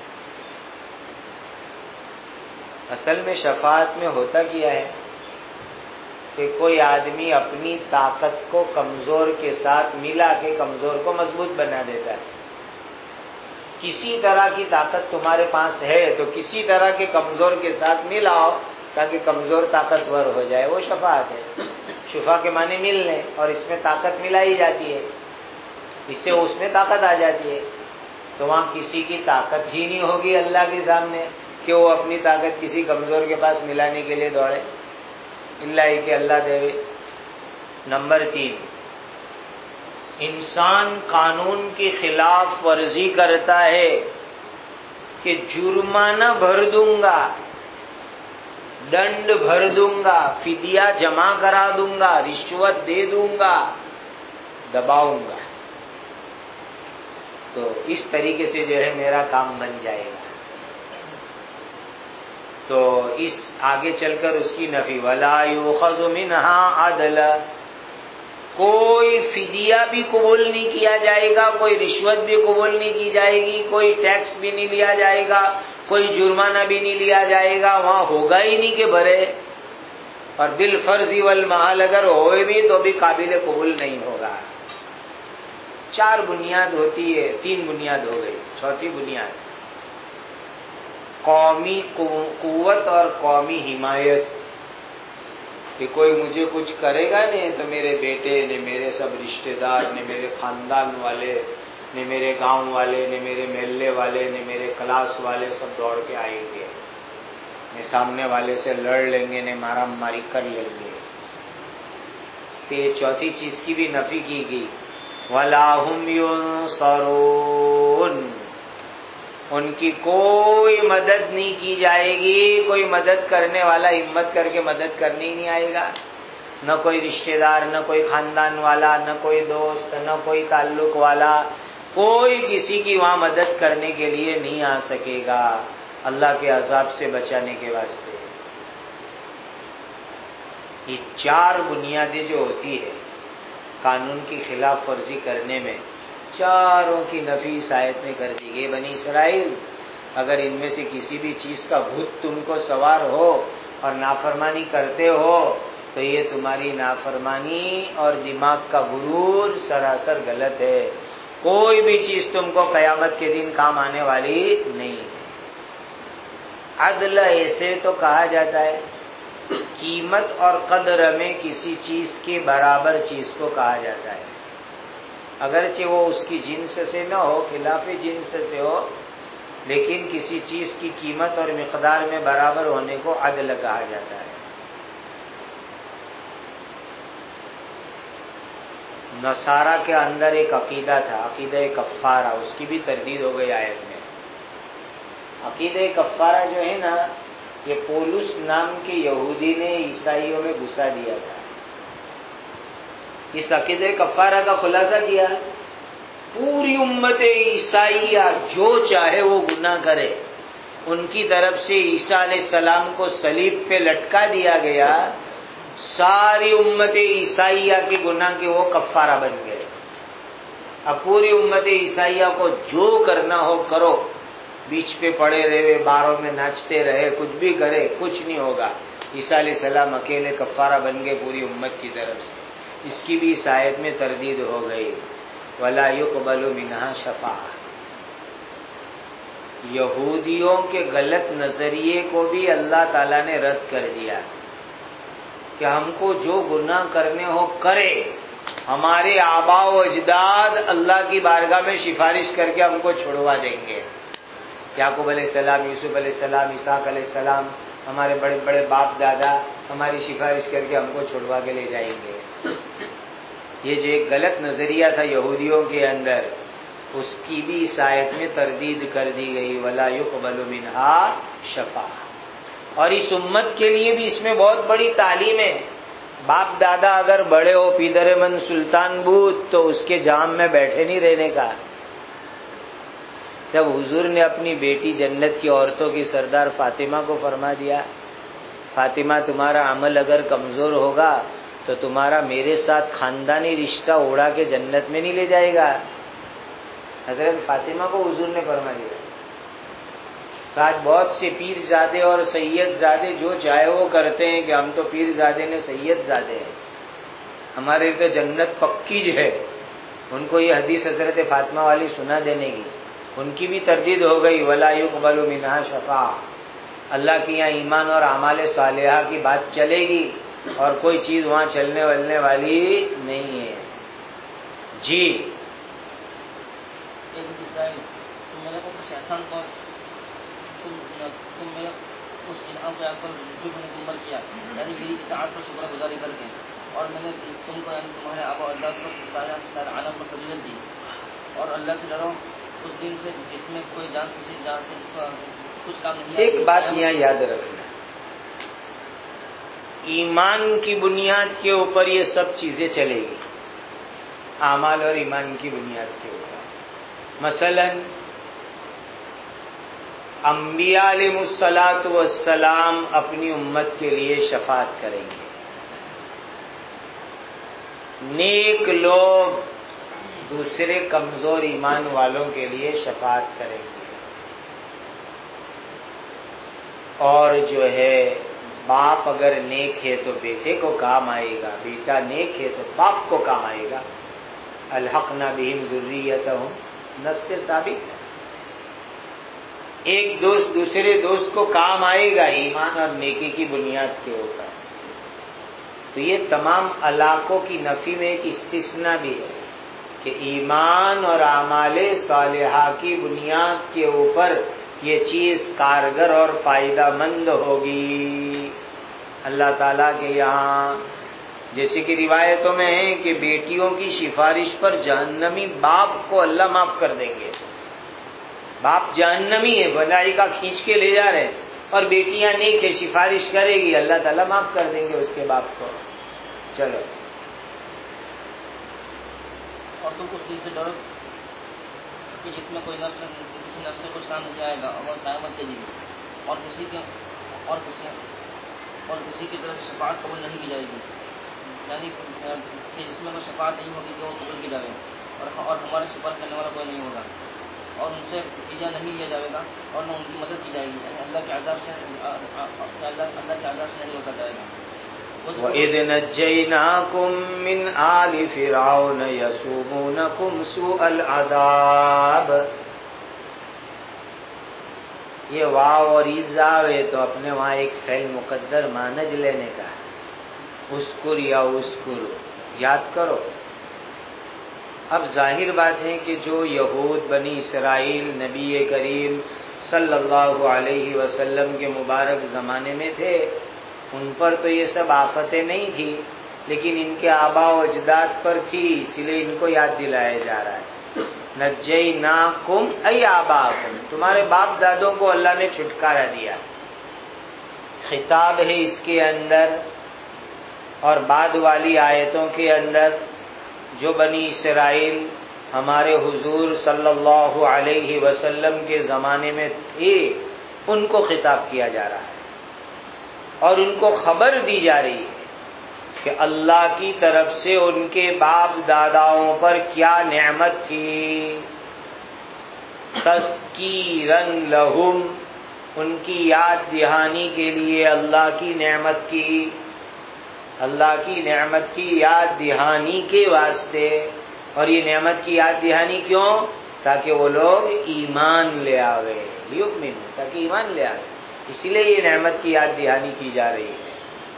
اصل میں شفاعت میں ہوتا کیا ہے کہ کوئی آدمی اپنی طاقت کو کمزور کے ساتھ ملا کے کمزور کو مضبوط بنا دیتا ہے. کسی طرح کی طاقت تمہارے پاس ہے تو کسی طرح کے کمزور کے ساتھ ملاؤ تاکہ کمزور طاقتور ہو جائے، وہ شفاعت ہے. شفا کے معنی ملنے، اور اس میں طاقت ملائی جاتی ہے، اس سے اس میں طاقت آ جاتی ہے. تو وہاں کسی کی طاقت ہی نہیں ہوگی اللہ کے سامنے کہ وہ اپنی طاقت کسی کمزور کے پاس ملانے کے لیے دوڑے. اللہ کہ اللہ دے. نمبر 3، انسان قانون کی خلاف ورزی کرتا ہے کہ جرمانہ بھر دوں گا، ڈنڈ بھر دوں گا، فدیہ جمع کرا دوں گا، رشوت دے دوں گا، دباؤں گا، تو اس طریقے سے جو ہے میرا کام بن جائے گا. تو اس آگے چل کر اس کی نفی، وَلَا يُؤْخَذُ مِنْهَا عَدْلًا، کوئی فدیہ بھی قبول نہیں کیا جائے گا، کوئی رشوت بھی قبول نہیں کی جائے گی، کوئی ٹیکس بھی نہیں لیا جائے گا، کوئی جرمانہ بھی نہیں لیا جائے گا، وہاں ہوگا ہی نہیں کہ بھرے. اور بالفرض والمحال اگر ہوئے بھی تو بھی قابل قبول نہیں ہوگا. 4 بنیاد ہوتی ہے، 3 بنیاد ہو گئی، چوتھی بنیاد قومی قوت اور قومی حمایت، کہ کوئی مجھے کچھ کرے گا نہیں تو میرے بیٹے نے، میرے سب رشتہ دار نے، میرے خاندان والے نے، میرے گاؤں والے نے، میرے محلے والے نے، میرے کلاس والے سب دوڑ کے آئیں گے، نے سامنے والے سے لڑ لیں گے، نے مارا ماری کر لیں گے. تو یہ چوتھی چیز کی بھی نفی کی گئی، وَلَا هُمْ يُنصَرُونَ، ان کی کوئی مدد نہیں کی جائے گی، کوئی مدد کرنے والا ہمت کر کے مدد کرنے ہی نہیں آئے گا، نہ کوئی رشتہ دار، نہ کوئی خاندان والا، نہ کوئی دوست، نہ کوئی تعلق والا، کوئی کسی کی وہاں مدد کرنے کے لیے نہیں آ سکے گا اللہ کے عذاب سے بچانے کے واسطے. یہ 4 بنیادیں جو ہوتی ہے قانون کی خلاف ورزی کرنے میں، چاروں کی نفی اس آیت میں کر دی گئی. بنی اسرائیل، اگر ان میں سے کسی بھی چیز کا بھوت تم کو سوار ہو اور نافرمانی کرتے ہو تو یہ تمہاری نافرمانی اور دماغ کا غرور سراسر غلط ہے. کوئی بھی چیز تم کو قیامت کے دن کام آنے والی نہیں ہے. عدل ایسے تو کہا جاتا ہے قیمت اور قدر میں کسی چیز کے برابر چیز کو کہا جاتا ہے، اگرچہ وہ اس کی جنس سے نہ ہو، خلاف جنس سے ہو، لیکن کسی چیز کی قیمت اور مقدار میں برابر ہونے کو عدل کہا جاتا ہے. نصارہ کے اندر ایک عقیدہ تھا، عقیدہ کفارہ، اس کی بھی تردید ہو گئی آیت میں. عقیدہ کفارہ جو ہے نا، یہ پولس نام کے یہودی نے عیسائیوں میں گھسا دیا تھا. اس عقیدہ کفارہ کا خلاصہ کیا، پوری امت عیسائیہ جو چاہے وہ گناہ کرے، ان کی طرف سے عیسیٰ علیہ السلام کو صلیب پہ لٹکا دیا گیا، ساری امت عیسائیہ کے گناہ کے وہ کفارہ بن گئے. اب پوری امت عیسائیہ کو جو کرنا ہو کرو، بیچ پہ پڑے رہے، باروں میں ناچتے رہے، کچھ بھی کرے، کچھ نہیں ہوگا. عیسیٰ علیہ السلام اکیلے کفارہ بن گئے پوری امت کی طرف سے. اس کی بھی اس آیت میں تردید ہو گئی، وَلَا يُقْبَلُ مِنْهَا شَفَاعَةٌ. یہودیوں کے غلط نظریے کو بھی اللہ تعالیٰ نے رد کر دیا کہ ہم کو جو گناہ کرنے ہو کرے، ہمارے آباء و اجداد اللہ کی بارگاہ میں سفارش کر کے ہم کو چھڑوا دیں گے. یعقوب علیہ السلام، یوسف علیہ السلام، اسحاق علیہ السلام، ہمارے بڑے بڑے باپ دادا ہماری سفارش کر کے ہم کو چھڑوا کے لے جائیں گے. یہ جو ایک غلط نظریہ تھا یہودیوں کے اندر، اس کی بھی اس آیت میں تردید کر دی گئی، وَلَا يُقْبَلُ مِنْهَا شَفَاعَةٌ. اور اس امت کے لیے بھی اس میں بہت بڑی تعلیم ہے. باپ دادا اگر بڑے ہو، پیدر من سلطان بود، تو اس کے جام میں بیٹھے نہیں رہنے کا. جب حضور نے اپنی بیٹی جنت کی عورتوں کی سردار فاطمہ کو فرما دیا، فاطمہ تمہارا عمل اگر کمزور ہوگا تو تمہارا میرے ساتھ خاندانی رشتہ اڑا کے جنت میں نہیں لے جائے گا. حضرت فاطمہ کو حضور نے فرما دیا. آج بہت سے پیر زادے اور سید زادے جو چاہے وہ کرتے ہیں کہ ہم تو پیر زادے نے سید زادے ہیں، ہمارے تو جنت پکی جو ہے. ان کو یہ حدیث حضرت فاطمہ والی سنا دینے کی، ان کی بھی تردید ہو گئی، وَلَا يُقْبَلُ مِنْهَا شَفَاعَةٌ. اللہ کی یہاں ایمان اور اعمال صالحہ کی بات چلے گی اور کوئی چیز وہاں چلنے ولنے والی نہیں ہے. جی
اس انعام کو یاد کر جو میں نے تم پر کیا، یعنی میری اطاعت پر شکر گزاری کر کے، اور میں نے تم کو یعنی تمہارے آبا و اجداد پر سارے عالم پر فضیلت دی، اور اللہ سے ڈرو اس دن سے جس میں کوئی جان کسی جان سے کچھ کام نہیں۔
ایک بات یہاں یاد رکھنا، ایمان کی بنیاد کے اوپر یہ سب چیزیں چلے گی، اعمال اور ایمان کی بنیاد کے اوپر۔ مثلا انبیاء علیہ الصلاۃ والسلام اپنی امت کے لیے شفاعت کریں گے، نیک لوگ دوسرے کمزور ایمان والوں کے لیے شفاعت کریں گے، اور جو ہے باپ اگر نیک ہے تو بیٹے کو کام آئے گا، بیٹا نیک ہے تو باپ کو کام آئے گا۔ الحقنا بہم ذریتہم، نص سے ثابت ہے، ایک دوست دوسرے دوست کو کام آئے گا ایمان اور نیکی کی بنیاد کے اوپر۔ تو یہ تمام علاقوں کی نفی میں ایک استثناء بھی ہے کہ ایمان اور اعمال صالحہ کی بنیاد کے اوپر یہ چیز کارگر اور فائدہ مند ہوگی۔ اللہ تعالیٰ کے یہاں جیسے کہ روایتوں میں ہے کہ بیٹیوں کی سفارش پر جہنمی باپ کو اللہ معاف کر دیں گے۔ باپ جہنمی ہے، ملائکہ کھینچ کے لے جا رہے ہیں، اور بیٹیاں نیک ہے سفارش کرے گی، اللہ تعالیٰ معاف کر دیں گے اس کے باپ کو۔ چلو،
اور تم اس دن سے ڈرو کہ جس میں کوئی نفس کسی نفس میں کچھ کام نہیں آئے گا، اور قیامت کے دن اور کسی کی طرف شفاعت قبول نہیں کی جائے گی، یعنی کہ جس میں کوئی شفاعت نہیں ہوگی کہ وہ قبول کی جائے، اور ہمارے سفارش کرنے والا کوئی نہیں ہوگا، اور ان سے فدیہ نہیں لیا جائے گا، اور نہ ان کی مدد کی جائے گی، یعنی اللہ کے عذاب سے نہیں روکا جائے گا۔
وَإِذْ نَجَّيْنَاكُمْ مِنْ آلِ فِرْعَوْنَ يَسُومُونَكُمْ سُوءَ الْعَذَابِ، یہ واو اور ایزا ہے تو اپنے وہاں ایک فعل مقدر مانج لینے کا ہے، اسکر یا اسکر، یاد کرو۔ اب ظاہر بات ہے کہ جو یہود بنی اسرائیل نبی کریم صلی اللہ علیہ وسلم کے مبارک زمانے میں تھے، ان پر تو یہ سب آفتیں نہیں تھی، لیکن ان کے آبا و اجداد پر تھی، اس لیے ان کو یاد دلایا جا رہا ہے۔ نجیناکم ای آباکم، تمہارے باپ دادوں کو اللہ نے چھٹکارا دیا، خطاب ہے اس کے اندر اور بعد والی آیتوں کے اندر جو بنی اسرائیل ہمارے حضور صلی اللہ علیہ وسلم کے زمانے میں تھے، ان کو خطاب کیا جا رہا ہے، اور ان کو خبر دی جا رہی ہے کہ اللہ کی طرف سے ان کے باپ داداؤں پر کیا نعمت تھی۔ تذکیرن لہم، ان کی یاد دہانی کے لیے اللہ کی نعمت کی، اللہ کی نعمت کی یاد دہانی کے واسطے۔ اور یہ نعمت کی یاد دہانی کیوں؟ تاکہ وہ لوگ ایمان لے آوے، لیؤمنوا، تاکہ ایمان لے آوے، اسی لیے یہ نعمت کی یاد دہانی کی جا رہی ہے۔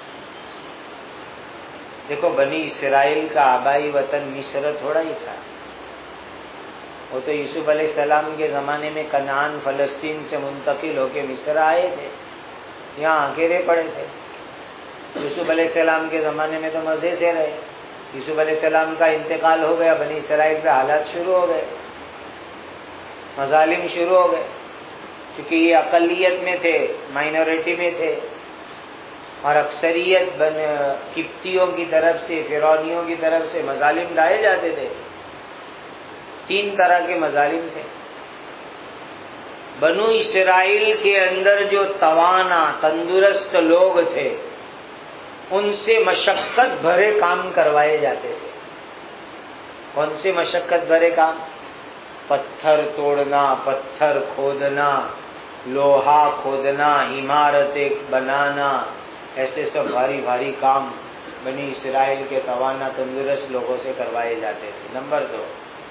دیکھو بنی اسرائیل کا آبائی وطن مصر تھوڑا ہی تھا، وہ تو یوسف علیہ السلام کے زمانے میں کنعان فلسطین سے منتقل ہو کے مصر آئے تھے، یہاں اکیلے پڑے تھے۔ یوسف علیہ السلام کے زمانے میں تو مزے سے رہے، یوسف علیہ السلام کا انتقال ہو گیا، بنی اسرائیل پہ حالات شروع ہو گئے، مظالم شروع ہو گئے، کیونکہ یہ اقلیت میں تھے، مائنورٹی میں تھے، اور اکثریت قبطیوں کی طرف سے، فرعونیوں کی طرف سے مظالم ڈائے جاتے تھے۔ 3 طرح کے مظالم تھے۔ بنو اسرائیل کے اندر جو توانا تندرست لوگ تھے، ان سے مشقت بھرے کام کروائے جاتے تھے۔ کون سے مشقت بھرے کام؟ پتھر توڑنا، پتھر کھودنا، لوہا کھودنا، عمارتیں بنانا، ایسے سب بھاری بھاری کام بنی اسرائیل کے توانا تندرست لوگوں سے کروائے جاتے تھے۔ نمبر 2،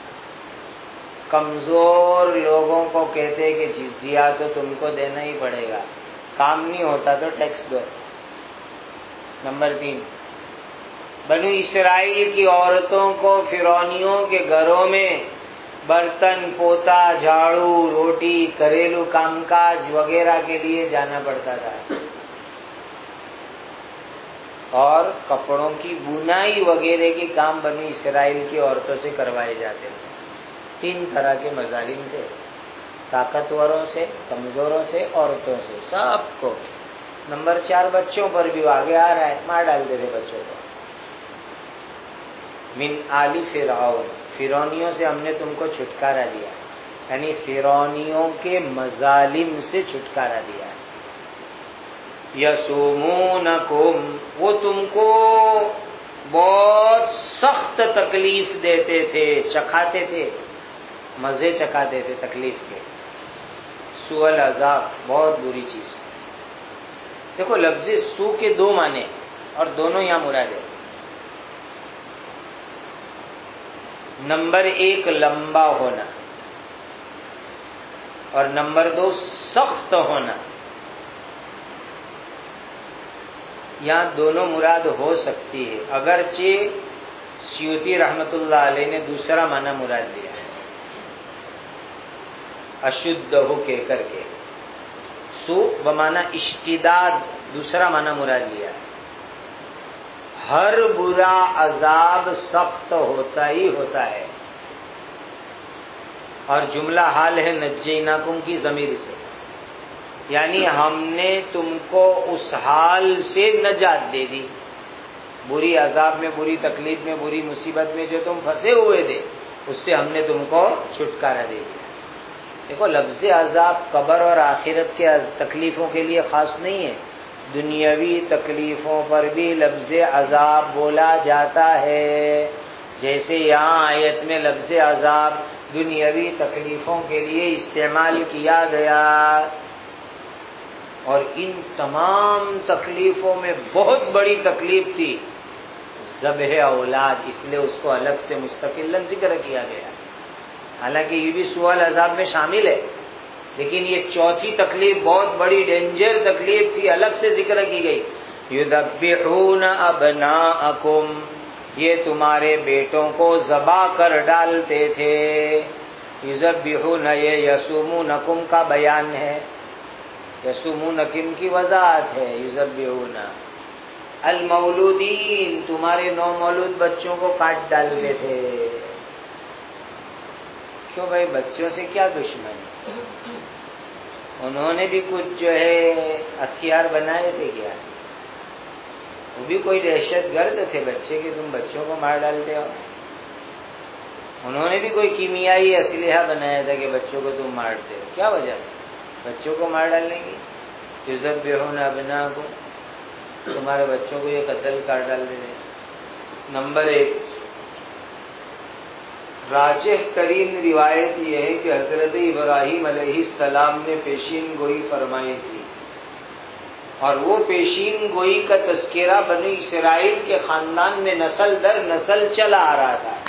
کمزور لوگوں کو کہتے کہ جزیہ تو تم کو دینا ہی پڑے گا، کام نہیں ہوتا تو ٹیکس دو۔ نمبر 3، بنو اسرائیل کی عورتوں کو فرعونیوں کے گھروں میں برتن پوتا، جھاڑو، روٹی، گھریلو کام کاج وغیرہ کے لیے جانا پڑتا تھا، اور کپڑوں کی بنائی وغیرہ کے کام بنی اسرائیل کی عورتوں سے کروائے جاتے تھے۔ 3 طرح کے مظالم تھے، طاقتوروں سے، کمزوروں سے، عورتوں سے، سب کو۔ نمبر 4 بچوں پر بھی آگے آ رہا ہے، مار ڈالتے تھے بچوں کو۔ من آل فرعون، فرعونیوں سے ہم نے تم کو چھٹکارا دیا، یعنی فرعونیوں کے مظالم سے چھٹکارا دیا۔ یسومونکم، وہ تم کو بہت سخت تکلیف دیتے تھے، چکھاتے تھے، مزے چکھاتے تھے تکلیف کے۔ سوء العذاب، بہت بری چیز۔ دیکھو لفظ سو کے 2 معنی اور دونوں یہاں مراد ہے۔ نمبر 1 لمبا ہونا، اور نمبر 2 سخت ہونا۔ یہاں دونوں مراد ہو سکتی ہے، اگرچہ سیوطی رحمت اللہ علیہ نے دوسرا معنی مراد لیا ہے، اشدہ کہہ کر کے۔ سو بمعنی اشتداد دوسرا معنی مراد لیا ہے۔ ہر برا عذاب سخت ہوتا ہی ہوتا ہے، اور جملہ حال ہے نجیناکم کی ضمیر سے، یعنی ہم نے تم کو اس حال سے نجات دے دی، بری عذاب میں، بری تکلیف میں، بری مصیبت میں جو تم پھنسے ہوئے تھے، اس سے ہم نے تم کو چھٹکارا دے دیا۔ دیکھو لفظ عذاب قبر اور آخرت کے تکلیفوں کے لیے خاص نہیں ہے، دنیاوی تکلیفوں پر بھی لفظ عذاب بولا جاتا ہے، جیسے یہاں آیت میں لفظ عذاب دنیاوی تکلیفوں کے لیے استعمال کیا گیا۔ اور ان تمام تکلیفوں میں بہت بڑی تکلیف تھی ذبح اولاد، اس لیے اس کو الگ سے مستقلاً ذکر کیا گیا۔ حالانکہ یہ بھی سوء العذاب میں شامل ہے، لیکن یہ چوتھی تکلیف بہت بڑی ڈینجر تکلیف تھی، الگ سے ذکر کی گئی۔ یذبحون ابناءکم، یہ تمہارے بیٹوں کو ذبح کر ڈالتے تھے۔ یذبحون یہ یسومونکم کا بیان ہے، یسومونکم کی وضاحت ہے۔ یذبحون المولودین، تمہارے نومولود بچوں کو کاٹ ڈالتے تھے۔ کیوں بھائی، بچوں سے کیا دشمنی؟ انہوں نے بھی کچھ جو ہے ہتھیار بنائے تھے کیا؟ وہ بھی کوئی دہشت گرد تھے بچے کہ تم بچوں کو مار ڈالتے ہو؟ انہوں نے بھی کوئی کیمیائی اسلحہ بنایا تھا کہ بچوں کو تم مارتے ہو؟ کیا وجہ ہے بچوں کو مار ڈالنے کی؟ یذبحون ابناءکم، تمہارے بچوں کو یہ قتل کر ڈالتے تھے۔ نمبر 1 راجح ترین روایت یہ ہے کہ حضرت ابراہیم علیہ السلام نے پیشین گوئی فرمائی تھی، اور وہ پیشین گوئی کا تذکرہ بنی اسرائیل کے خاندان میں نسل در نسل چلا آ رہا تھا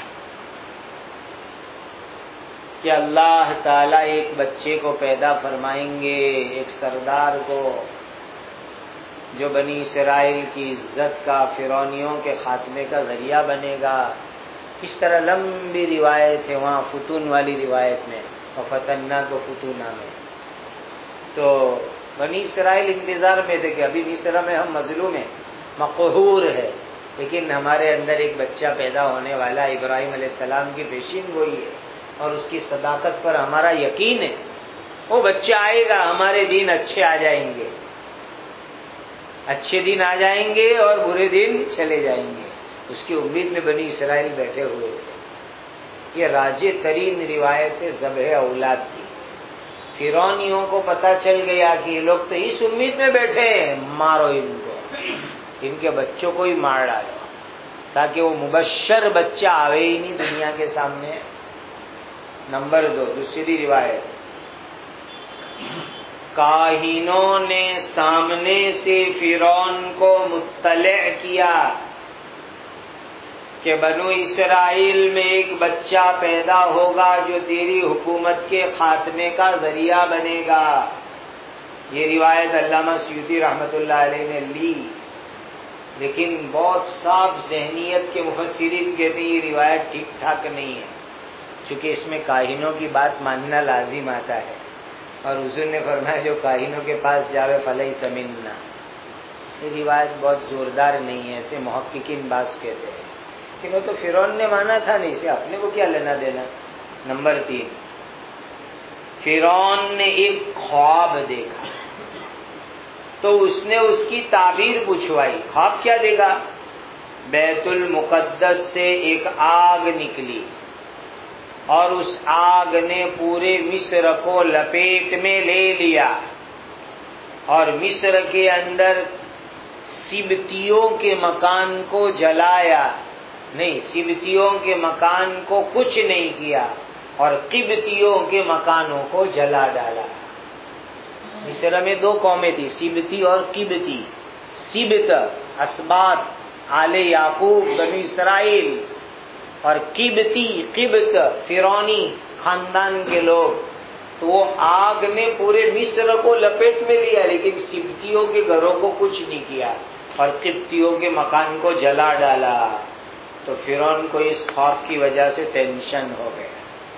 کہ اللہ تعالیٰ ایک بچے کو پیدا فرمائیں گے، ایک سردار کو، جو بنی اسرائیل کی عزت کا، فرعونیوں کے خاتمے کا ذریعہ بنے گا۔ اس طرح لمبی روایت ہے وہاں فتون والی روایت میں، اور فتنہ کو فتونہ میں۔ تو بنی اسرائیل انتظار میں تھے کہ ابھی مصر میں ہم مظلوم ہیں، مقہور ہے، لیکن ہمارے اندر ایک بچہ پیدا ہونے والا، ابراہیم علیہ السلام کی پیشین گوئی ہے، اور اس کی صداقت پر ہمارا یقین ہے، وہ بچہ آئے گا، ہمارے دین اچھے آ جائیں گے، اچھے دن آ جائیں گے اور برے دن چلے جائیں گے۔ اس کی امید میں بنی اسرائیل بیٹھے ہوئے تھے۔ یہ راجح ترین روایت ہے ذبح اولاد کی۔ فرعونیوں کو پتہ چل گیا کہ یہ لوگ تو اس امید میں بیٹھے ہیں، مارو ان کو، ان کے بچوں کو ہی مار ڈالو، تاکہ وہ مبشر بچہ آوے ہی نہیں دنیا کے سامنے۔ نمبر 2 دوسری روایت، کاہنوں نے سامنے سے فرعون کو مطلع کیا کہ بنو اسرائیل میں ایک بچہ پیدا ہوگا جو تیری حکومت کے خاتمے کا ذریعہ بنے گا۔ یہ روایت علامہ سیوطی رحمت اللہ علیہ نے لی، لیکن بہت صاف ذہنیت کے مفسرین کہتے ہیں یہ روایت ٹھیک ٹھاک نہیں ہے، چونکہ اس میں کاہنوں کی بات ماننا لازم آتا ہے، اور حضور نے فرمایا جو کاہنوں کے پاس جاوے فلیس منا. یہ روایت بہت زوردار نہیں ہے، ایسے محققین بعض کہتے ہیں، کہ وہ تو فرعون نے مانا تھا نہیں، اسے اپنے کو کیا لینا دینا. نمبر 3، فرعون نے ایک خواب دیکھا تو اس نے اس کی تعبیر پوچھوائی. خواب کیا دیکھا؟ بیت المقدس سے ایک آگ نکلی اور اس آگ نے پورے مصر کو لپیٹ میں لے لیا، اور مصر کے اندر سبتیوں کے مکان کو جلایا، نہیں سبتیوں کے مکان کو کچھ نہیں کیا، اور قبطیوں کے مکانوں کو جلا ڈالا. مصر میں 2 قومیں تھی، سبتی اور قبطی. سبت اسباط آل یعقوب بنی اسرائیل، اور قبط فرعونی خاندان کے لوگ. تو وہ آگ نے پورے مصر کو لپیٹ میں لیا، لیکن سبتیوں کے گھروں کو کچھ نہیں کیا، اور قبطیوں کے مکان کو جلا ڈالا. تو فرعون کو اس خواب کی وجہ سے ٹینشن ہو گیا.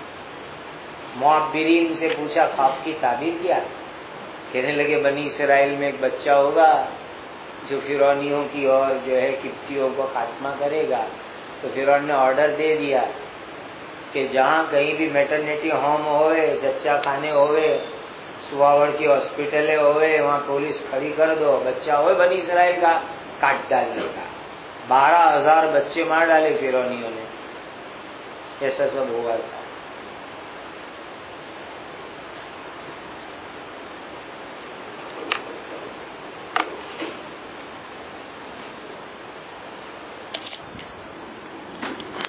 معبرین سے پوچھا خواب کی تعبیر کیا؟ کہنے لگے بنی اسرائیل میں ایک بچہ ہوگا جو فرعونیوں کی اور جو ہے قبطیوں کو خاتمہ کرے گا. تو فرعون نے آرڈر دے دیا کہ جہاں کہیں بھی میٹرنیٹی ہوم ہوئے، جچہ خانے ہوئے، سواوڑ کی ہاسپٹلیں ہوئے، وہاں پولیس کھڑی کر دو، بچہ ہوئے بنی اسرائیل کا کاٹ ڈالنے کا. 12,000 بچے مار ڈالے فرعونیوں نے. ایسا سب ہوا تھا.